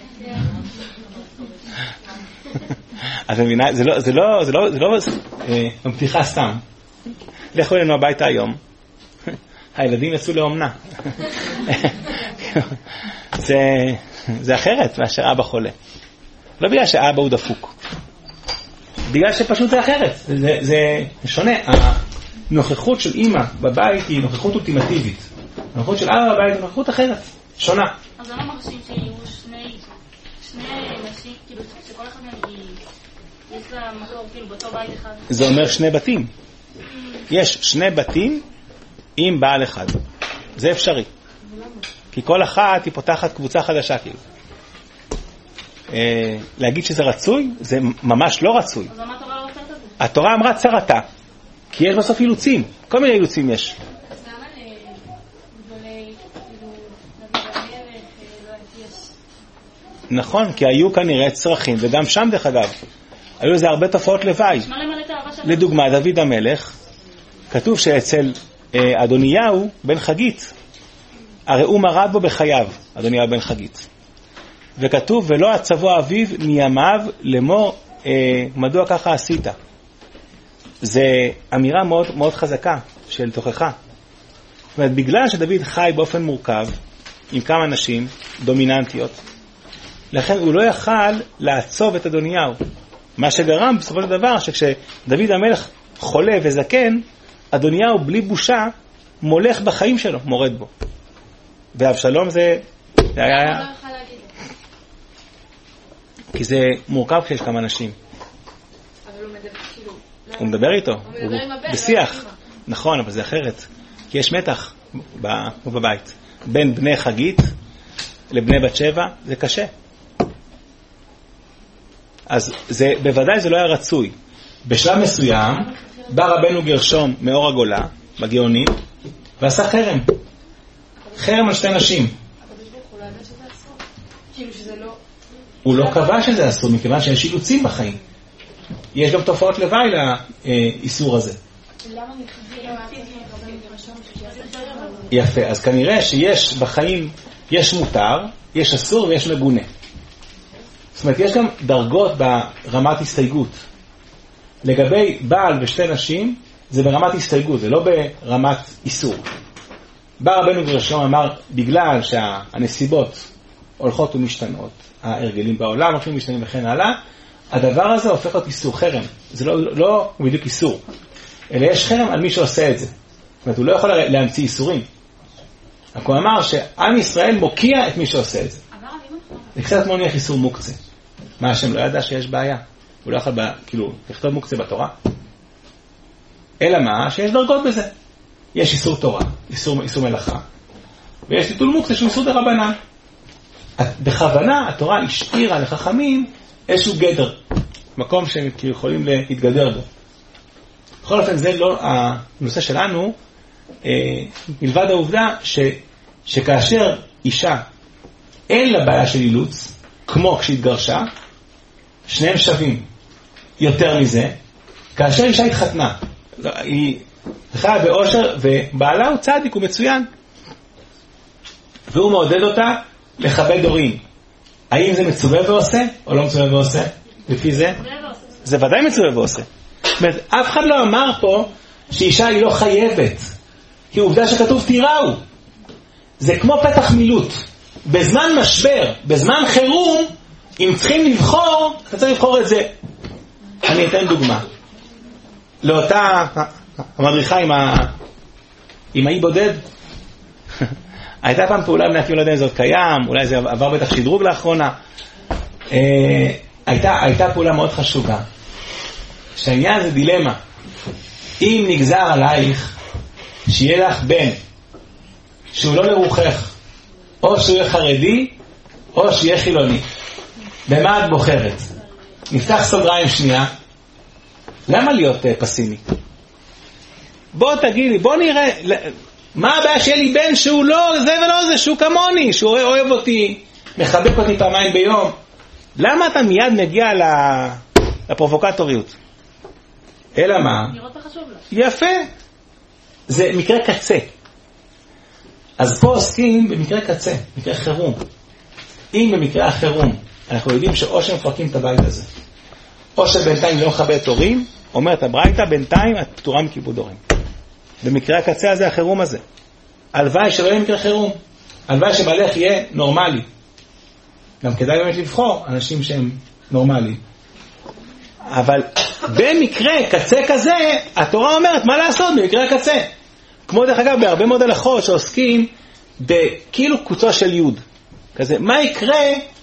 אז אני מבינה, זה לא, זה לא, זה לא, זה לא מבטיחה סתם. לכו אלינו הביתה היום. הילדים יצאו לאומנה. זה, זה אחרת מאשר אבא חולה. לא בגלל שאבא הוא דפוק. בגלל שפשוט זה אחרת. זה, זה שונה. הנוכחות של אמא בבית היא נוכחות אולטימטיבית. הנוכחות של אבא בבית היא נוכחות אחרת. שונה. אז אני לא מרשים שיהיו שני, שני נשים, כאילו שכל אחד מהם יש לה מקור, כאילו באותו בית אחד. זה אומר שני בתים. יש שני בתים עם בעל אחד. זה אפשרי. כי כל אחת היא פותחת קבוצה חדשה, כאילו. אה, להגיד שזה רצוי, זה ממש לא רצוי. אז מה התורה לא עושה את זה? התורה אמרה צרתה. כי יש בסוף אילוצים. כל מיני אילוצים יש. אז למה לגדולי, כאילו, נביא במלך, לא הייתי יש... נכון, כי היו כנראה צרכים, וגם שם דרך אגב, היו איזה הרבה תופעות לוואי. לדוגמה, דוד המלך, כתוב שאצל אה, אדוניהו בן חגית, הרי הוא מרד בו בחייו, אדוניהו בן חגית. וכתוב, ולא עצבו אביו מימיו לאמור, אה, מדוע ככה עשית? זה אמירה מאוד, מאוד חזקה של תוכחה. זאת אומרת, בגלל שדוד חי באופן מורכב, עם כמה נשים דומיננטיות, לכן הוא לא יכל לעצוב את אדוניהו. מה שגרם בסופו של דבר, שכשדוד המלך חולה וזקן, אדוניהו בלי בושה מולך בחיים שלו, מורד בו. ואבשלום זה... זה היה... כי זה מורכב כשיש כמה נשים. אבל הוא מדבר כאילו... הוא מדבר איתו. הוא מדבר עם הבן. בשיח. נכון, אבל זה אחרת. כי יש מתח בבית. בין בני חגית לבני בת שבע, זה קשה. אז זה, בוודאי זה לא היה רצוי. בשלב מסוים, בא רבנו גרשום מאור הגולה, בגאונים, ועשה חרם. חרם על שתי נשים. הוא לא קבע שזה אסור, מכיוון שיש אילוצים בחיים. יש גם תופעות לוואי לאיסור הזה. למה מתחילים? יפה, אז כנראה שיש בחיים, יש מותר, יש אסור ויש מגונה. זאת אומרת, יש גם דרגות ברמת הסתייגות. לגבי בעל ושתי נשים, זה ברמת הסתייגות, זה לא ברמת איסור. בא רבנו גרשום אמר, בגלל שהנסיבות הולכות ומשתנות, ההרגלים בעולם הולכים ומשתנים וכן הלאה, הדבר הזה הופך להיות איסור חרם. זה לא, לא בדיוק איסור, אלא יש חרם על מי שעושה את זה. זאת אומרת, הוא לא יכול להמציא איסורים. רק הוא אמר שעם ישראל מוקיע את מי שעושה את זה. זה קצת כמו נניח איסור מוקצה. מה השם לא ידע שיש בעיה? הוא לא יכול כאילו לכתוב מוקצה בתורה. אלא מה? שיש דרגות בזה. יש איסור תורה, איסור, איסור מלאכה, ויש טיטול מוקצה שהוא איסור דרבנן. בכוונה התורה השאירה לחכמים איזשהו גדר, מקום שהם יכולים להתגדר בו. בכל אופן זה לא הנושא שלנו, אה, מלבד העובדה ש, שכאשר אישה אין לה בעיה של אילוץ, כמו כשהתגרשה, שניהם שווים. יותר מזה, כאשר אישה התחתנה, היא חיה באושר, ובעלה הוא צדיק, הוא מצוין, והוא מעודד אותה לכבד הורים. האם זה מצווה ועושה או לא מצווה ועושה? לפי זה זה ודאי מצווה ועושה. זאת אומרת, אף אחד לא אמר פה שאישה היא לא חייבת, כי עובדה שכתוב תיראו. זה כמו פתח מילוט. בזמן משבר, בזמן חירום, אם צריכים לבחור, אתה צריך לבחור את זה. אני אתן דוגמה לאותה המדריכה עם ה... עם האי בודד. הייתה פעם פעולה בנקים, לא יודע אם זה עוד קיים, אולי זה עבר בטח שדרוג לאחרונה. אה, הייתה, הייתה פעולה מאוד חשובה, שהעניין זה דילמה. אם נגזר עלייך שיהיה לך בן שהוא לא לרוחך, או שהוא יהיה חרדי או שיהיה חילוני, במה את בוחרת? נפתח סוגריים שנייה. למה להיות uh, פסימי? בוא תגיד לי, בוא נראה מה הבעיה שיהיה לי בן שהוא לא זה ולא זה, שהוא כמוני, שהוא אוהב אותי, מחבק אותי פעמיים ביום. למה אתה מיד מגיע לפרובוקטוריות? אלא מה? לראות החשוב לך. יפה. זה מקרה קצה. אז פה עוסקים במקרה קצה, מקרה חירום. אם במקרה החירום אנחנו יודעים שאו שמפרקים את הבית הזה, או שבינתיים לא מכבד את הורים, אומרת הברייתא, בינתיים את פטורה מכיבוד הורים. במקרה הקצה הזה, החירום הזה. הלוואי שלא יהיה מקרה חירום. הלוואי שבעלך יהיה נורמלי. גם כדאי באמת לבחור אנשים שהם נורמליים. אבל במקרה קצה כזה, התורה אומרת מה לעשות במקרה הקצה. כמו דרך אגב, בהרבה מאוד הלכות שעוסקים בכאילו קוצו של יוד. כזה, מה יקרה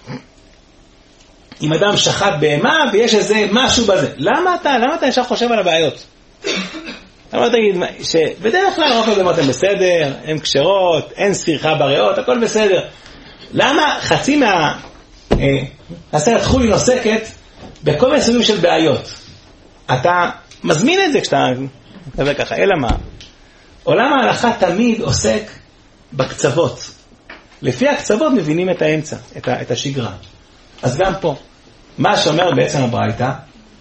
אם אדם שחט בהמה ויש איזה משהו בזה? למה אתה, למה אתה ישר חושב על הבעיות? למה תגיד, שבדרך כלל רוב הבהמות הן בסדר, הן קשרות, אין שיחה בריאות, הכל בסדר. למה חצי מה... הסרט חולי נוסקת בכל מיני סוגים של בעיות? אתה מזמין את זה כשאתה מדבר ככה, אלא מה? עולם ההלכה תמיד עוסק בקצוות. לפי הקצוות מבינים את האמצע, את, ה, את השגרה. אז גם פה, מה שאומר בעצם הברייתא,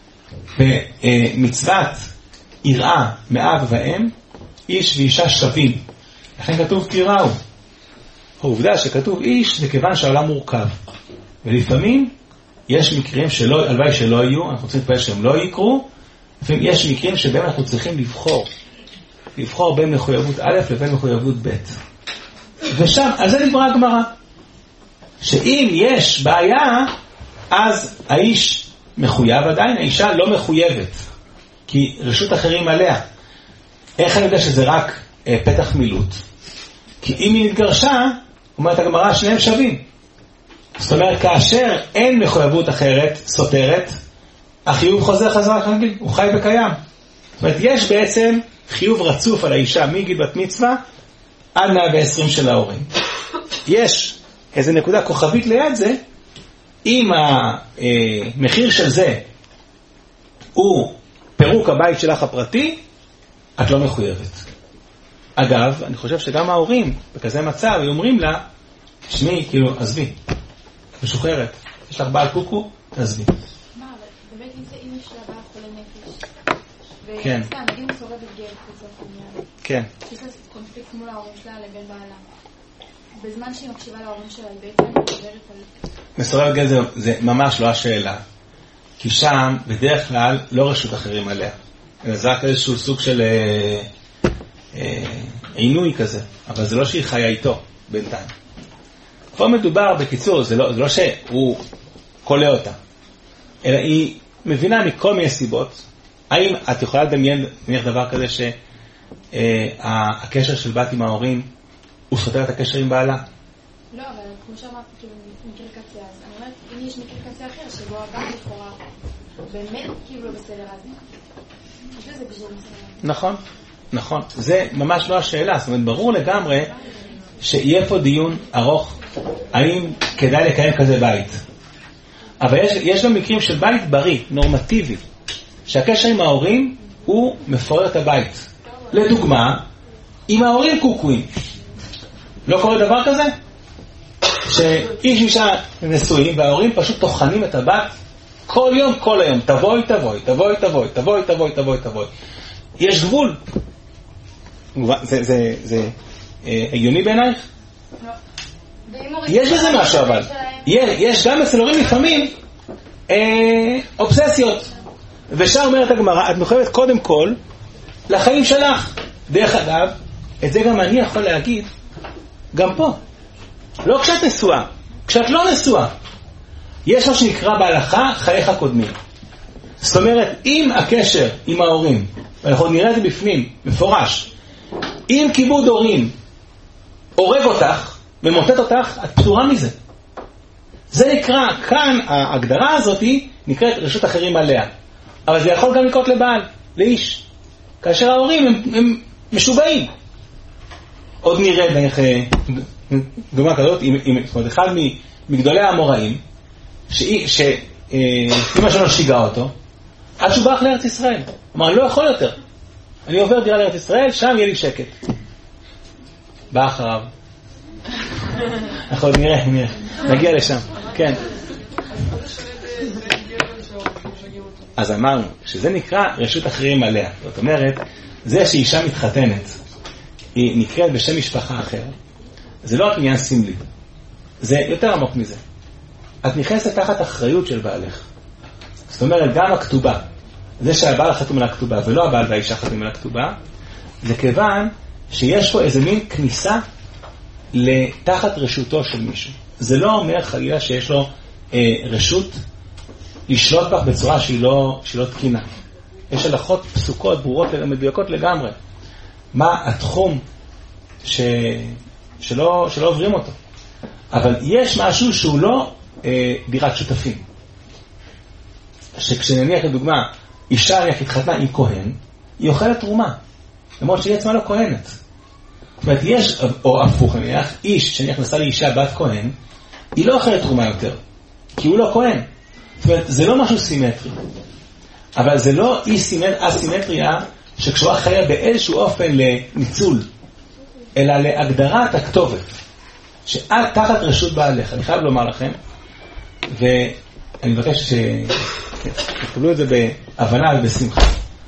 במצוות יראה מאב ואם, איש ואישה שווים. לכן כתוב תיראו. העובדה שכתוב איש זה כיוון שהעולם מורכב. ולפעמים יש מקרים שלא, הלוואי שלא יהיו, אנחנו צריכים להתפעל שהם לא יקרו, לפעמים יש מקרים שבהם אנחנו צריכים לבחור. לבחור בין מחויבות א' לבין מחויבות ב'. ושם, על זה דיברה הגמרא. שאם יש בעיה, אז האיש מחויב עדיין, האישה לא מחויבת. כי רשות אחרים עליה. איך אני יודע שזה רק אה, פתח מילוט? כי אם היא נתגרשה, אומרת הגמרא, שניהם שווים. זאת אומרת, כאשר אין מחויבות אחרת, סותרת, החיוב חוזר חזרה כרגיל, הוא חי וקיים. זאת אומרת, יש בעצם חיוב רצוף על האישה מגיל בת מצווה עד מאה ועשרים של ההורים. יש איזו נקודה כוכבית ליד זה, אם המחיר של זה הוא פירוק הבית שלך הפרטי, את לא מחויבת. אגב, אני חושב שגם ההורים בכזה מצב אומרים לה, תשמעי, כאילו, עזבי, משוחררת, יש לך בעל קוקו, תעזבי. מה, אבל באמת אם זה אם יש לה בעל חולה נפש, כן. וסתם, אם הוא שורף גר בסוף העניין. כן. יש לה קונפליקט מול ההורים שלה לבין בעלה. בזמן שהיא מקשיבה להורים שלה, היא בעצם מדברת על... מסורבת גט זה, זה ממש לא השאלה. כי שם בדרך כלל לא רשות אחרים עליה. זה רק איזשהו סוג של אה, אה, עינוי כזה. אבל זה לא שהיא חיה איתו בינתיים. פה מדובר בקיצור, זה לא, זה לא שהוא קולה אותה. אלא היא מבינה מכל מיני סיבות. האם את יכולה לדמיין נניח דבר כזה שהקשר של בת עם ההורים הוא סותר את הקשר עם בעלה? לא, אבל כמו שאמרת, כאילו, מקרה קצה, אז אני אומרת, אם יש מקרה קצה אחר, שבו הבא לכאורה, באמת כאילו לא בסדר הזה. זה זה בשביל בסדר. נכון, נכון. זה ממש לא השאלה. זאת אומרת, ברור לגמרי שיהיה פה דיון ארוך, האם כדאי לקיים כזה בית. אבל יש, יש גם מקרים של בית בריא, נורמטיבי, שהקשר עם ההורים הוא מפורר את הבית. לדוגמה, עם ההורים קוקויים. לא קורה דבר כזה? שאיש אישה נשואים וההורים פשוט תוכנים את הבת כל יום, כל היום. תבואי, תבואי, תבואי, תבואי, תבואי, תבואי, תבואי, תבואי. יש גבול. זה, זה, זה הגיוני בעינייך? לא. יש בזה משהו אבל. יש גם אצל הורים לפעמים אובססיות. ושם אומרת הגמרא, את מחויבת קודם כל לחיים שלך. דרך אגב, את זה גם אני יכול להגיד גם פה. לא כשאת נשואה, כשאת לא נשואה. יש מה שנקרא בהלכה חייך קודמים. זאת אומרת, אם הקשר עם ההורים, ואנחנו נראה את זה בפנים, מפורש, אם כיבוד הורים הורג אותך ומוטט אותך, את פטורה מזה. זה נקרא, כאן ההגדרה הזאת נקראת רשות אחרים עליה. אבל זה יכול גם לקרות לבעל, לאיש. כאשר ההורים הם, הם משובעים. עוד נראה דרך דוגמה כזאת, עם, עם, זאת אומרת, אחד מגדולי האמוראים, שאמא שלו שיגעה אותו, עד שהוא ברח לארץ ישראל. אמר, לא יכול יותר. אני עובר דירה לארץ ישראל, שם יהיה לי שקט. בא אחריו. אנחנו נראה, נראה. נגיע לשם. כן. אז אמרנו, שזה נקרא רשות אחרים עליה. זאת אומרת, זה שאישה מתחתנת, היא נקראת בשם משפחה אחר. זה לא רק עניין סמלי. זה יותר עמוק מזה. את נכנסת תחת אחריות של בעלך. זאת אומרת, גם הכתובה, זה שהבעל חתום על הכתובה ולא הבעל והאישה חתום על הכתובה, זה כיוון שיש פה איזה מין כניסה לתחת רשותו של מישהו. זה לא אומר חלילה שיש לו אה, רשות לשלוט בך בצורה שהיא לא, שהיא לא תקינה. יש הלכות פסוקות, ברורות, מדויקות לגמרי. מה התחום ש... שלא, שלא עוברים אותו. אבל יש משהו שהוא לא אה, דירת שותפים. שכשנניח לדוגמה, אישה נניח התחתנה עם כהן, היא אוכלת תרומה. למרות שהיא עצמה לא כהנת. זאת אומרת, יש, או הפוך, נניח, איש שנכנסה לאישה בת כהן, היא לא אוכלת תרומה יותר. כי הוא לא כהן. זאת אומרת, זה לא משהו סימטרי. אבל זה לא אי-סימטריה שקשורה חיה באיזשהו אופן לניצול, אלא להגדרת הכתובת. שאת תחת רשות בעלך. אני חייב לומר לכם, ואני מבקש שתקבלו את זה בהבנה ובשמחה.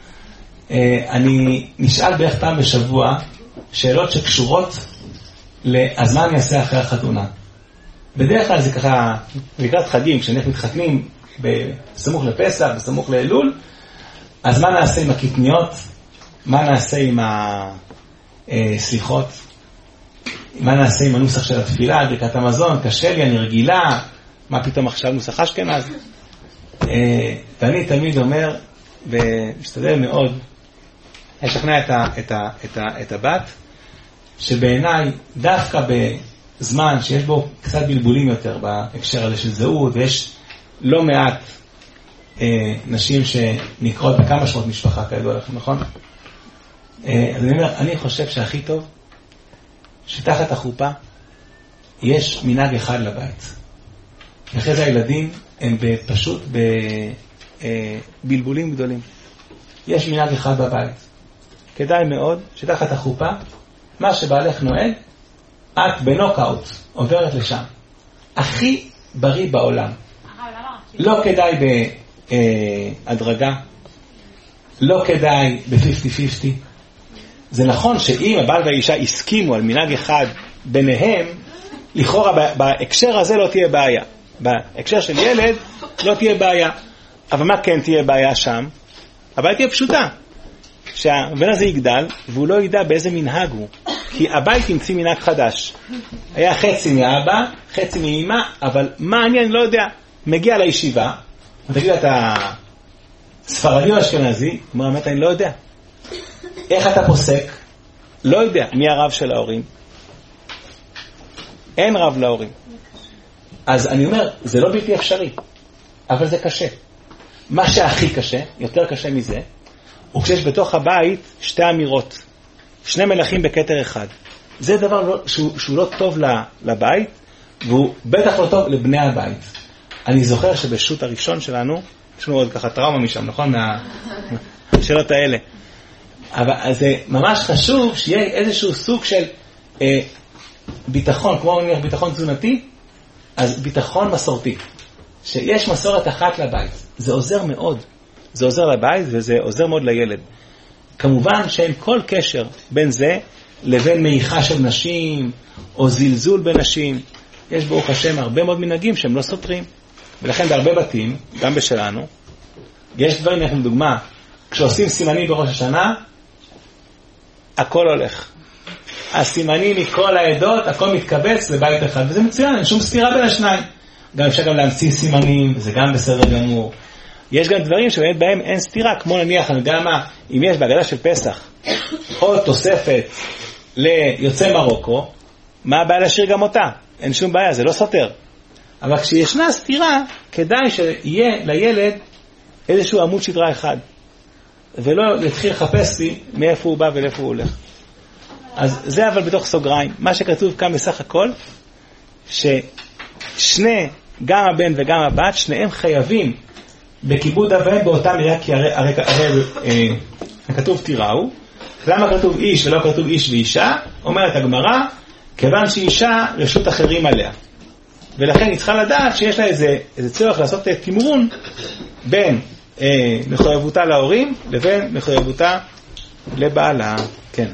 אני נשאל בערך פעם בשבוע שאלות שקשורות לאז מה אני אעשה אחרי החתונה. בדרך כלל זה ככה, לקראת חגים, כשאנחנו מתחתנים בסמוך לפסח, בסמוך לאלול, אז מה נעשה עם הקטניות? מה נעשה עם הסליחות? מה נעשה עם הנוסח של התפילה, ברכת המזון? קשה לי, אני רגילה, מה פתאום עכשיו נוסח אשכנז? ואני תמיד אומר, ומשתדל מאוד, לשכנע את, ה, את, ה, את, ה, את הבת, שבעיניי דווקא בזמן שיש בו קצת בלבולים יותר בהקשר הזה של זהות, ויש לא מעט אה, נשים שנקרות בכמה שמות משפחה כידוע לכם, נכון? אה, אז אני אומר, אני חושב שהכי טוב שתחת החופה יש מנהג אחד לבית. אחרי זה הילדים הם פשוט בבלבולים גדולים. יש מנהג אחד בבית. כדאי מאוד שתחת החופה, מה שבעלך נוהג, את בנוקאוט עוברת לשם. הכי בריא בעולם. לא כדאי בהדרגה, לא כדאי ב-חמישים חמישים. זה נכון שאם הבעל והאישה הסכימו על מנהג אחד ביניהם, לכאורה בהקשר הזה לא תהיה בעיה. בהקשר של ילד לא תהיה בעיה. אבל מה כן תהיה בעיה שם? הבעיה תהיה פשוטה. שהבן הזה יגדל והוא לא ידע באיזה מנהג הוא. כי הבית ימציא מנהג חדש. היה חצי מאבא, חצי מאמא, אבל מה אני, אני לא יודע. מגיע לישיבה, ותגיד לה, אתה ספרדי או אשכנזי? אומר, האמת, אני לא יודע. איך אתה פוסק? לא יודע. מי הרב של ההורים? אין רב להורים. אז אני אומר, זה לא בלתי אפשרי, אבל זה קשה. מה שהכי קשה, יותר קשה מזה, הוא כשיש בתוך הבית שתי אמירות. שני מלכים בכתר אחד. זה דבר לא, שהוא, שהוא לא טוב לבית, והוא בטח לא טוב לבני הבית. אני זוכר שבשו"ת הראשון שלנו, יש לנו עוד ככה טראומה משם, נכון? מהשאלות האלה. אבל זה ממש חשוב שיהיה איזשהו סוג של אה, ביטחון, כמו נניח ביטחון תזונתי, אז ביטחון מסורתי. שיש מסורת אחת לבית. זה עוזר מאוד. זה עוזר לבית וזה עוזר מאוד לילד. כמובן שאין כל קשר בין זה לבין מייחה של נשים או זלזול בנשים. יש ברוך השם הרבה מאוד מנהגים שהם לא סותרים. ולכן בהרבה בתים, גם בשלנו, יש דברים, אנחנו דוגמה, כשעושים סימנים בראש השנה, הכל הולך. הסימנים מכל העדות, הכל מתקבץ לבית אחד, וזה מצוין, אין שום סתירה בין השניים. גם אפשר גם להמציא סימנים, וזה גם בסדר גמור. יש גם דברים שבאמת בהם אין סתירה, כמו נניח, אני יודע מה, אם יש בהגדה של פסח, עוד תוספת ליוצא מרוקו, מה הבעיה להשאיר גם אותה? אין שום בעיה, זה לא סותר. אבל כשישנה סתירה, כדאי שיהיה לילד איזשהו עמוד שדרה אחד. ולא להתחיל לחפש לי מאיפה הוא בא ולאיפה הוא הולך. אז זה אבל בתוך סוגריים. מה שכתוב כאן בסך הכל, ששני, גם הבן וגם הבת, שניהם חייבים בכיבוד אביהם באותה מידה, כי הרי, הרי, הרי אה, כתוב תיראו. למה כתוב איש ולא כתוב איש ואישה? אומרת הגמרא, כיוון שאישה רשות אחרים עליה. ולכן היא צריכה לדעת שיש לה איזה, איזה צורך לעשות תמרון בין אה, מחויבותה להורים לבין מחויבותה לבעלה. כן.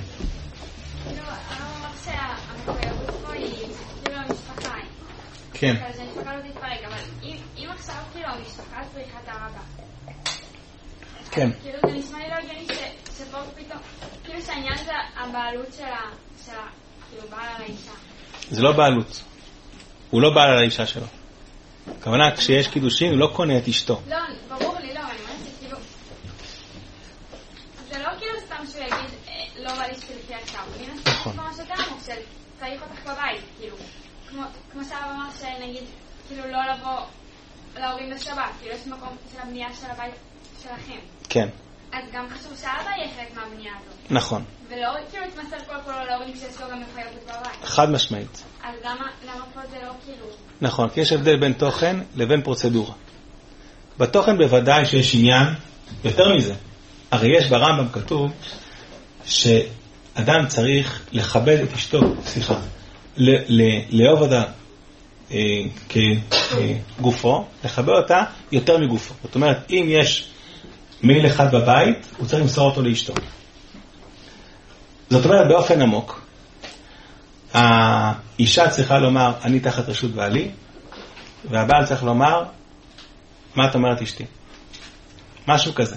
כן. אז המשפחה לא תתפרק, אבל אם עכשיו כאילו המשפחה צריכה את הרבה. כן. כאילו זה נשמע לי לא הגיוני שפה פתאום, כאילו שהעניין זה הבעלות של כאילו בעל על האישה. זה לא בעלות. הוא לא בעל על האישה שלו. הכוונה, כשיש קידושין, הוא לא קונה את אשתו. לא, ברור לי, לא, אני אומרת שכאילו... זה לא כאילו סתם שהוא יגיד, לא בא לי שלפי עכשיו. נכון. כמו שאתה אמר, של צריך אותך בבית, כאילו. כמו שאבא אמר שנגיד, כאילו לא לבוא להורים בשבת, כאילו יש מקום של הבנייה של הבית שלכם. כן. אז גם חשוב שאבא יהיה חלק מהבנייה הזאת. נכון. ולא כאילו התמסר כל כולו להורים שיש לו גם מחויבות בבית. חד משמעית. אז למה, למה פה זה לא כאילו... נכון, כי יש הבדל בין תוכן לבין פרוצדורה. בתוכן בוודאי שיש עניין, יותר מזה. הרי יש ברמב"ם כתוב שאדם צריך לכבד את אשתו, סליחה, לאהוב אותה אה, כגופו, לכבד אותה יותר מגופו. זאת אומרת, אם יש מיל אחד בבית, הוא צריך למסור אותו לאשתו. זאת אומרת, באופן עמוק, האישה צריכה לומר, אני תחת רשות בעלי, והבעל צריך לומר, מה את אומרת אשתי? משהו כזה.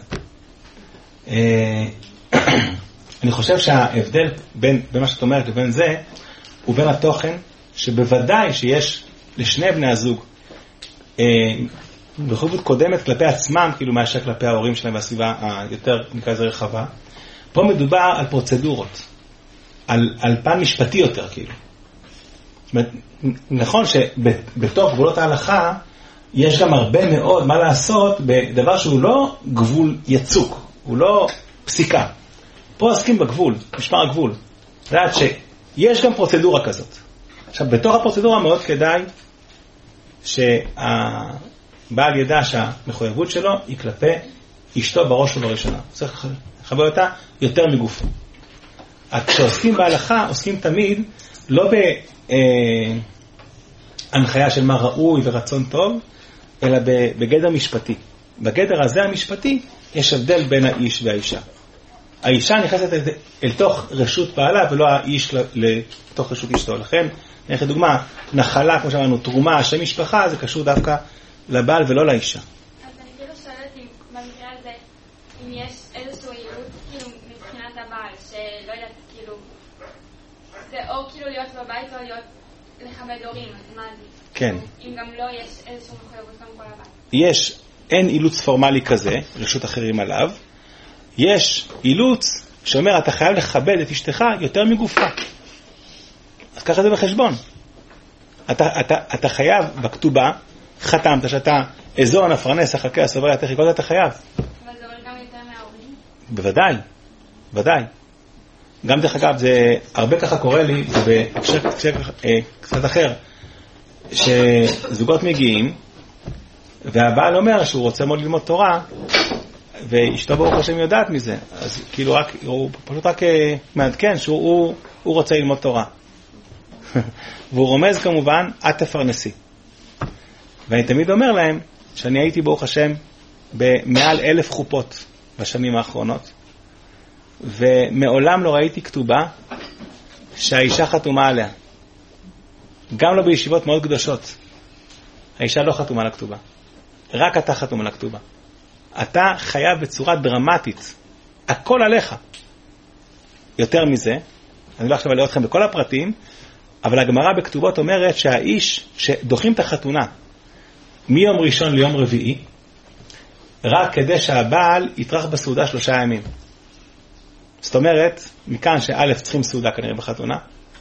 אני חושב שההבדל בין, בין מה שאת אומרת לבין זה, הוא בין התוכן, שבוודאי שיש לשני בני הזוג, בחובות קודמת כלפי עצמם, כאילו מאשר כלפי ההורים שלהם והסביבה היותר, נקרא לזה רחבה. פה מדובר על פרוצדורות, על, על פן משפטי יותר, כאילו. זאת אומרת, נכון שבתוך גבולות ההלכה, יש גם הרבה מאוד מה לעשות בדבר שהוא לא גבול יצוק, הוא לא פסיקה. פה עסקים בגבול, משמר הגבול. לדעת שיש גם פרוצדורה כזאת. עכשיו, בתוך הפרוצדורה מאוד כדאי שהבעל ידע שהמחויבות שלו היא כלפי אשתו בראש ובראשונה. צריך לחבר אותה יותר מגופו. כשעוסקים בהלכה, עוסקים תמיד לא בהנחיה של מה ראוי ורצון טוב, אלא בגדר משפטי. בגדר הזה המשפטי יש הבדל בין האיש והאישה. האישה נכנסת אל, אל תוך רשות בעלה, ולא האיש לתוך רשות אשתו. לכן, נלך לדוגמה, נחלה, כמו שאמרנו, תרומה, שם משפחה, זה קשור דווקא לבעל ולא לאישה. אז אני כאילו שואלת אם במקרה הזה, אם יש איזשהו ייעוד, כאילו, מבחינת הבעל, שלא יודעת, כאילו, זה או כאילו להיות בבית או להיות לכבד הורים, אז מה זה? כן. אם גם לא יש איזשהו מחויבות גם כל הבית. יש, אין אילוץ פורמלי כזה, רשות אחרים עליו. יש אילוץ שאומר, אתה חייב לכבד את אשתך יותר מגופה. אז ככה זה בחשבון. אתה, אתה, אתה חייב בכתובה, חתמת שאתה אזור הנפרנס, החכה, הסובר, התחי, כל זה אתה חייב. אבל זה עולה גם יותר מההורים? בוודאי, בוודאי. גם דרך אגב, זה הרבה ככה קורה לי, זה בהקשר אה, קצת אחר, שזוגות מגיעים, והבעל אומר שהוא רוצה מאוד ללמוד תורה, ואשתו ברוך השם יודעת מזה, אז כאילו רק, הוא פשוט רק מעדכן שהוא הוא, הוא רוצה ללמוד תורה. והוא רומז כמובן, את תפרנסי. ואני תמיד אומר להם, שאני הייתי ברוך השם במעל אלף חופות בשנים האחרונות, ומעולם לא ראיתי כתובה שהאישה חתומה עליה. גם לא בישיבות מאוד קדושות. האישה לא חתומה על הכתובה. רק אתה חתום על הכתובה. אתה חייב בצורה דרמטית. הכל עליך. יותר מזה, אני לא עכשיו אלאה אתכם בכל הפרטים, אבל הגמרא בכתובות אומרת שהאיש שדוחים את החתונה מיום ראשון ליום רביעי, רק כדי שהבעל יטרח בסעודה שלושה ימים. זאת אומרת, מכאן שא' צריכים סעודה כנראה בחתונה,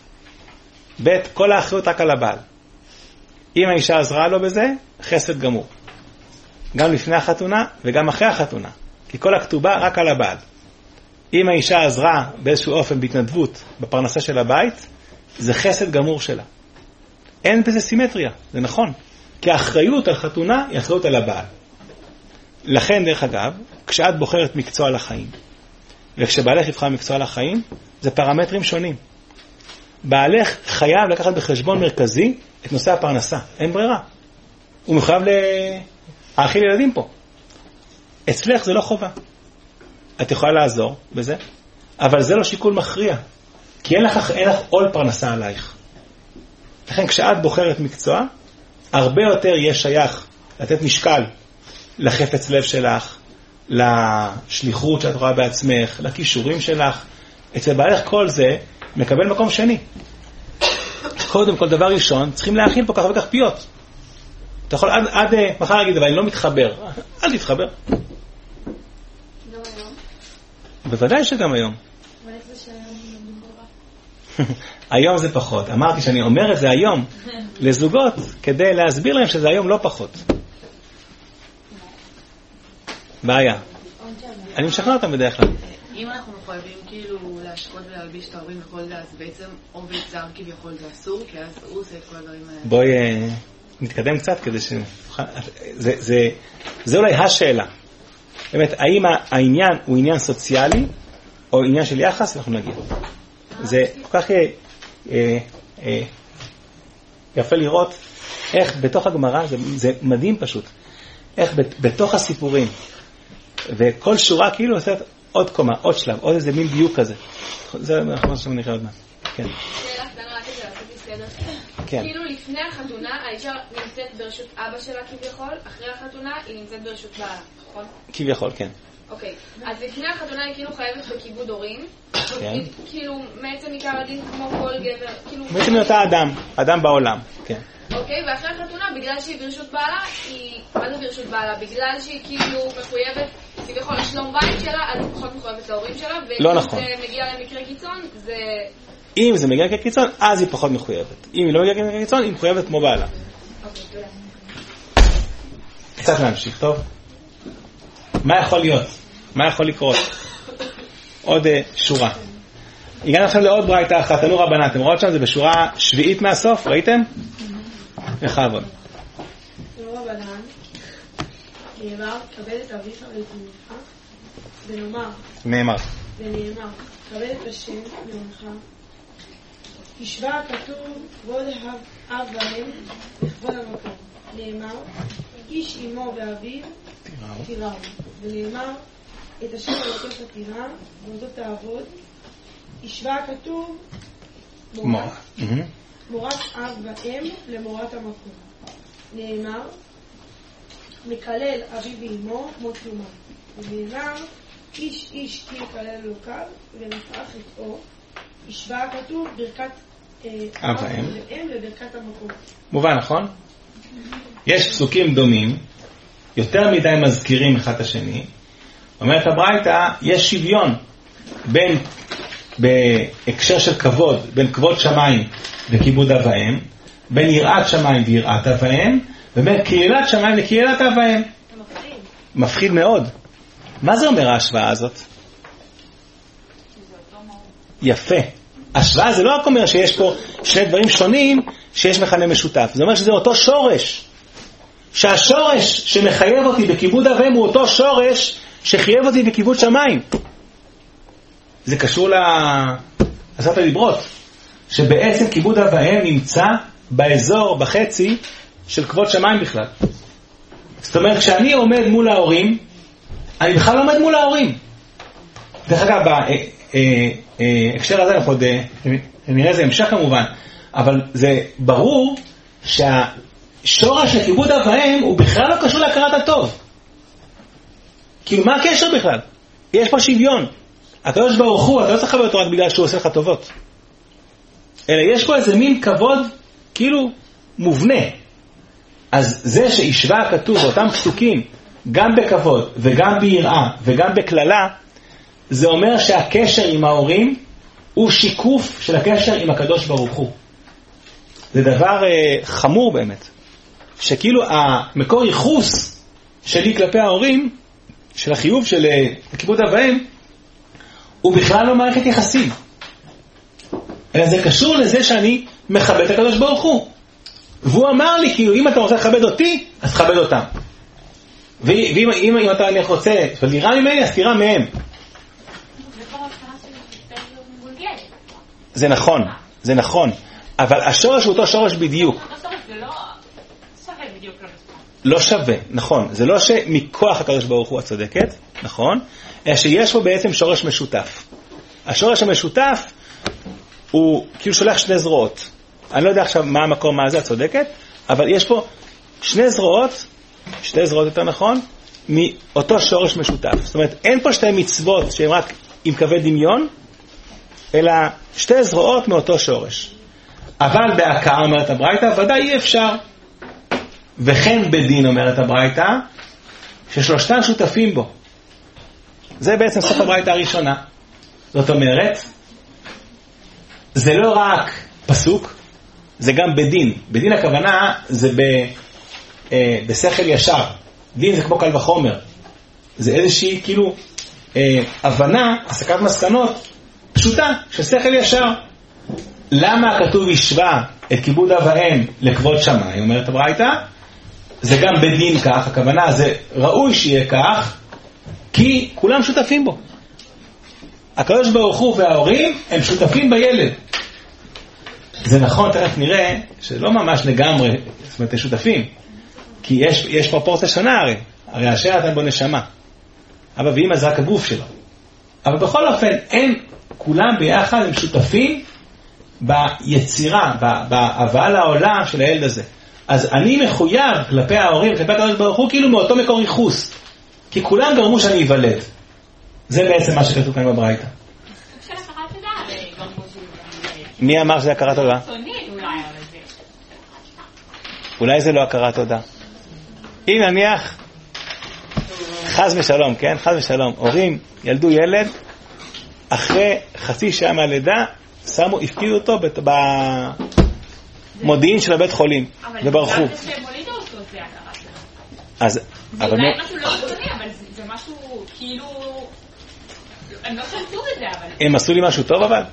ב' כל האחריות רק על הבעל. אם האישה עזרה לו בזה, חסד גמור. גם לפני החתונה וגם אחרי החתונה. כי כל הכתובה רק על הבעל. אם האישה עזרה באיזשהו אופן בהתנדבות בפרנסה של הבית, זה חסד גמור שלה. אין בזה סימטריה, זה נכון. כי האחריות על חתונה היא אחריות על הבעל. לכן דרך אגב, כשאת בוחרת מקצוע לחיים, וכשבעלך יבחר מקצוע לחיים, זה פרמטרים שונים. בעלך חייב לקחת בחשבון מרכזי את נושא הפרנסה. אין ברירה. הוא מחייב להאכיל ילדים פה. אצלך זה לא חובה. את יכולה לעזור בזה, אבל זה לא שיקול מכריע. כי אין לך, אין לך עול פרנסה עלייך. לכן כשאת בוחרת מקצוע, הרבה יותר יש שייך לתת משקל לחפץ לב שלך, לשליחות שאת רואה בעצמך, לכישורים שלך. אצל בעלך כל זה מקבל מקום שני. קודם כל דבר ראשון, צריכים להאכיל פה כך וכך פיות. אתה יכול עד, עד מחר להגיד, אבל אני לא מתחבר. אל תתחבר. גם היום? בוודאי שגם היום. אבל איך זה שהיום לא נורא? היום זה פחות. אמרתי שאני אומר את זה היום לזוגות, כדי להסביר להם שזה היום לא פחות. בעיה. אני משכנע אותם בדרך כלל. אם אנחנו מחויבים כאילו להשקות ולהלביש את ההורים וכל זה, אז בעצם עובד זר כביכול זה אסור, כי אז הוא עושה את כל הדברים האלה. בואי נתקדם קצת כדי ש... זה, זה, זה אולי השאלה. באמת, האם העניין הוא עניין סוציאלי או עניין של יחס? אנחנו נגיד. זה כל כך אה, אה, יפה לראות איך בתוך הגמרא, זה, זה מדהים פשוט, איך בתוך הסיפורים, וכל שורה כאילו עושה עוד קומה, עוד שלב, עוד איזה מין דיוק כזה. זה מה שנראה עוד מה. כן. שאלה קטנה רק כדי לעשות לי סדר. כן. כאילו לפני החתונה האישה נמצאת ברשות אבא שלה כביכול, אחרי החתונה היא נמצאת ברשות בעלה, נכון? כביכול, כן. אוקיי, אז לפני החתונה היא כאילו חייבת בכיבוד הורים, כן. כאילו מעצם עיקר הדין כמו כל גבר, כאילו... בעצם אותה אדם, אדם בעולם, כן. אוקיי, ואחרי החתונה, בגלל שהיא ברשות בעלה, היא... מה זה ברשות בעלה? בגלל שהיא כאילו מחויבת, כביכול לשלום בית שלה, אז היא פחות מחויבת להורים שלה, לא נכון. ואם זה מגיע למקרה קיצון, זה... אם זה מגיע למקרה קיצון, אז היא פחות מחויבת. אם היא לא מגיעה למקרה קיצון, היא מחויבת כמו בעלה. אוקיי, תודה. קצת להמשיך, טוב? מה יכול להיות? מה יכול לקרות? עוד uh, שורה. הגענו עכשיו לעוד ברייתא אחת, תנו רבנן, אתם רואות שם, זה בשורה שביעית מהסוף, ראיתם? בכבוד. תנו רבנן, נאמר, כבד את אביך ואת אמך, ונאמר, נאמר. ונאמר, כבד את השם מאמך, השווה כתוב כבוד אב ואם לכבוד המקום. נאמר, איש אמו ואביו תיראו, ונאמר, את השם אלוקי חתירה, ועודות תעבוד, השווה הכתוב מורת, מורת אב ואם למורת המקום. נאמר, מקלל אבי ואמו כמו תלומה. ונאמר, איש איש כי יקלל אלוקיו ונפח חטאו. השווה הכתוב ברכת אב ואם לברכת המקום. מובן, נכון? יש פסוקים דומים, יותר מדי מזכירים אחד את השני. אומרת הברייתא, יש שוויון בין, בהקשר של כבוד, בין כבוד שמיים וכיבוד אב ואם, בין יראת שמיים ויראת אב ואם, ובין קהילת שמיים לקהילת אב ואם. מפחיד. מפחיד מאוד. מה זה אומר ההשוואה הזאת? יפה. השוואה זה לא רק אומר שיש פה שני דברים שונים שיש מכנה משותף. זה אומר שזה אותו שורש. שהשורש שמחייב אותי בכיבוד אב ואם הוא אותו שורש שחייב אותי בכיבוד שמיים. זה קשור לעשרת הדיברות. שבעצם כיבוד אב ואם נמצא באזור, בחצי של כבוד שמיים בכלל. זאת אומרת, כשאני עומד מול ההורים, אני בכלל לא עומד מול ההורים. דרך אגב, בהקשר הזה, אנחנו עוד נראה זה המשך כמובן, אבל זה ברור שהשורש לכיבוד אב ואם הוא בכלל לא קשור להכרת הטוב. כאילו, מה הקשר בכלל? יש פה שוויון. הקדוש ברוך הוא, אתה לא צריך לכבד אותו רק בגלל שהוא עושה לך טובות. אלא יש פה איזה מין כבוד, כאילו, מובנה. אז זה שהשווה הכתוב אותם פסוקים, גם בכבוד וגם ביראה וגם בכללה, זה אומר שהקשר עם ההורים הוא שיקוף של הקשר עם הקדוש ברוך הוא. זה דבר uh, חמור באמת. שכאילו המקור ייחוס שלי כלפי ההורים, של החיוב של uh, כיבוד אב ואם, הוא בכלל לא מערכת יחסים. אלא זה קשור לזה שאני מכבד את הקדוש ברוך הוא. והוא אמר לי, כאילו, אם אתה רוצה לכבד אותי, אז תכבד אותם. ואם אם, אם אתה אני רוצה, לירה ממני, אז תירה מהם. זה נכון, זה נכון. אבל השורש הוא אותו שורש בדיוק. לא שווה, נכון. זה לא שמכוח הקדוש ברוך הוא הצודקת, נכון? אלא שיש פה בעצם שורש משותף. השורש המשותף הוא כאילו שולח שני זרועות. אני לא יודע עכשיו מה המקום, מה זה הצודקת, אבל יש פה שני זרועות, שתי זרועות יותר נכון, מאותו שורש משותף. זאת אומרת, אין פה שתי מצוות שהן רק עם כבד דמיון, אלא שתי זרועות מאותו שורש. אבל בהכאה, אומרת הברייתא, ודאי אי אפשר. וכן בדין, אומרת הברייתא, ששלושתם שותפים בו. זה בעצם סוף הברייתא הראשונה. זאת אומרת, זה לא רק פסוק, זה גם בדין. בדין הכוונה זה ב, אה, בשכל ישר. דין זה כמו קל וחומר. זה איזושהי כאילו אה, הבנה, הסקת מסקנות פשוטה של שכל ישר. למה הכתוב השווה את כיבוד אב ואם לכבוד שמיים, אומרת הברייתא? זה גם בדין כך, הכוונה זה ראוי שיהיה כך, כי כולם שותפים בו. הקדוש ברוך הוא וההורים הם שותפים בילד. זה נכון, תכף נראה שלא ממש לגמרי, זאת אומרת, שותפים, כי יש, יש פרופורציה שונה הרי, הרי השם נתן בו נשמה, אבל ואמא זה רק הגוף שלו. אבל בכל אופן, הם כולם ביחד הם שותפים ביצירה, בהבאה לעולם של הילד הזה. אז אני מחויב כלפי ההורים, כלפי הקדוש ברוך הוא, כאילו מאותו מקור ייחוס, כי כולם גרמו שאני אוולד. זה בעצם מה שכתוב כאן בברייתא. מי אמר שזה הכרת תודה? אולי זה לא הכרת תודה. אם נניח חס ושלום, כן? חס ושלום. הורים ילדו ילד, אחרי חצי שעה מהלידה, שמו, הפקידו אותו במודיעין של הבית חולים, וברחו. אבל זה שהם הולידו אותו זה הכרת תודה. אז... זה אולי משהו לא רצוני, אבל זה משהו כאילו... הם לא חלטו בזה, אבל... הם עשו לי משהו טוב, אבל?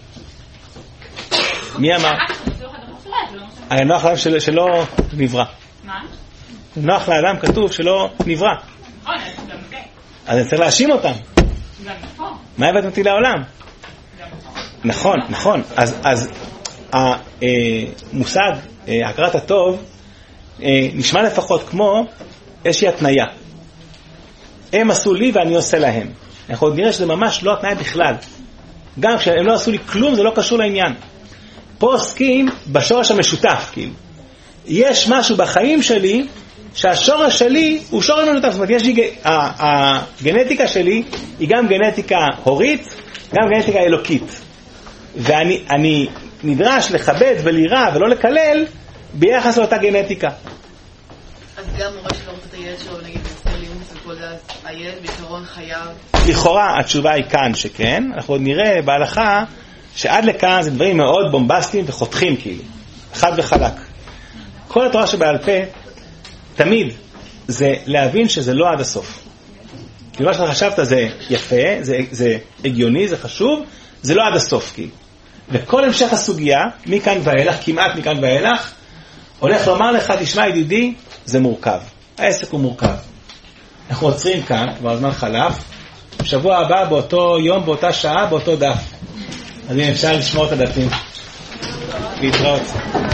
מי אמר? הרי נוח לאדם של, שלא נברא. מה? נוח לאדם כתוב שלא נברא. נכון, אז גם זה. אז אני צריך להאשים אותם. גם נכון. מה הבאת אותי לעולם? נכון, נכון. אז, אז המושג, הכרת הטוב, נשמע לפחות כמו איזושהי התניה. הם עשו לי ואני עושה להם. אנחנו עוד נראה שזה ממש לא התנאי בכלל. גם כשהם לא עשו לי כלום, זה לא קשור לעניין. פה עוסקים בשורש המשותף, כאילו. יש משהו בחיים שלי, שהשורש שלי הוא שורש משותף. זאת אומרת, יש לי, הגנטיקה שלי היא גם גנטיקה הורית, גם גנטיקה אלוקית. ואני אני נדרש לכבד ולירא ולא לקלל ביחס לאותה גנטיקה. אז גם מורה שלא רוצה את הילד שלו, נגיד, בסטרלימוס וכל זה, אז הילד בעיקרון חייב... לכאורה, התשובה היא כאן שכן. אנחנו עוד נראה בהלכה שעד לכאן זה דברים מאוד בומבסטיים וחותכים כאילו. חד וחלק. כל התורה שבעל פה, תמיד, זה להבין שזה לא עד הסוף. כי מה שאתה חשבת זה יפה, זה, זה הגיוני, זה חשוב, זה לא עד הסוף כאילו. וכל המשך הסוגיה, מכאן ואילך, כמעט מכאן ואילך, הולך לומר לך, תשמע ידידי, זה מורכב. העסק הוא מורכב. אנחנו עוצרים כאן, כבר הזמן חלף, בשבוע הבא, באותו יום, באותה שעה, באותו דף. אז אם אפשר לשמור את הדפים. להתראות.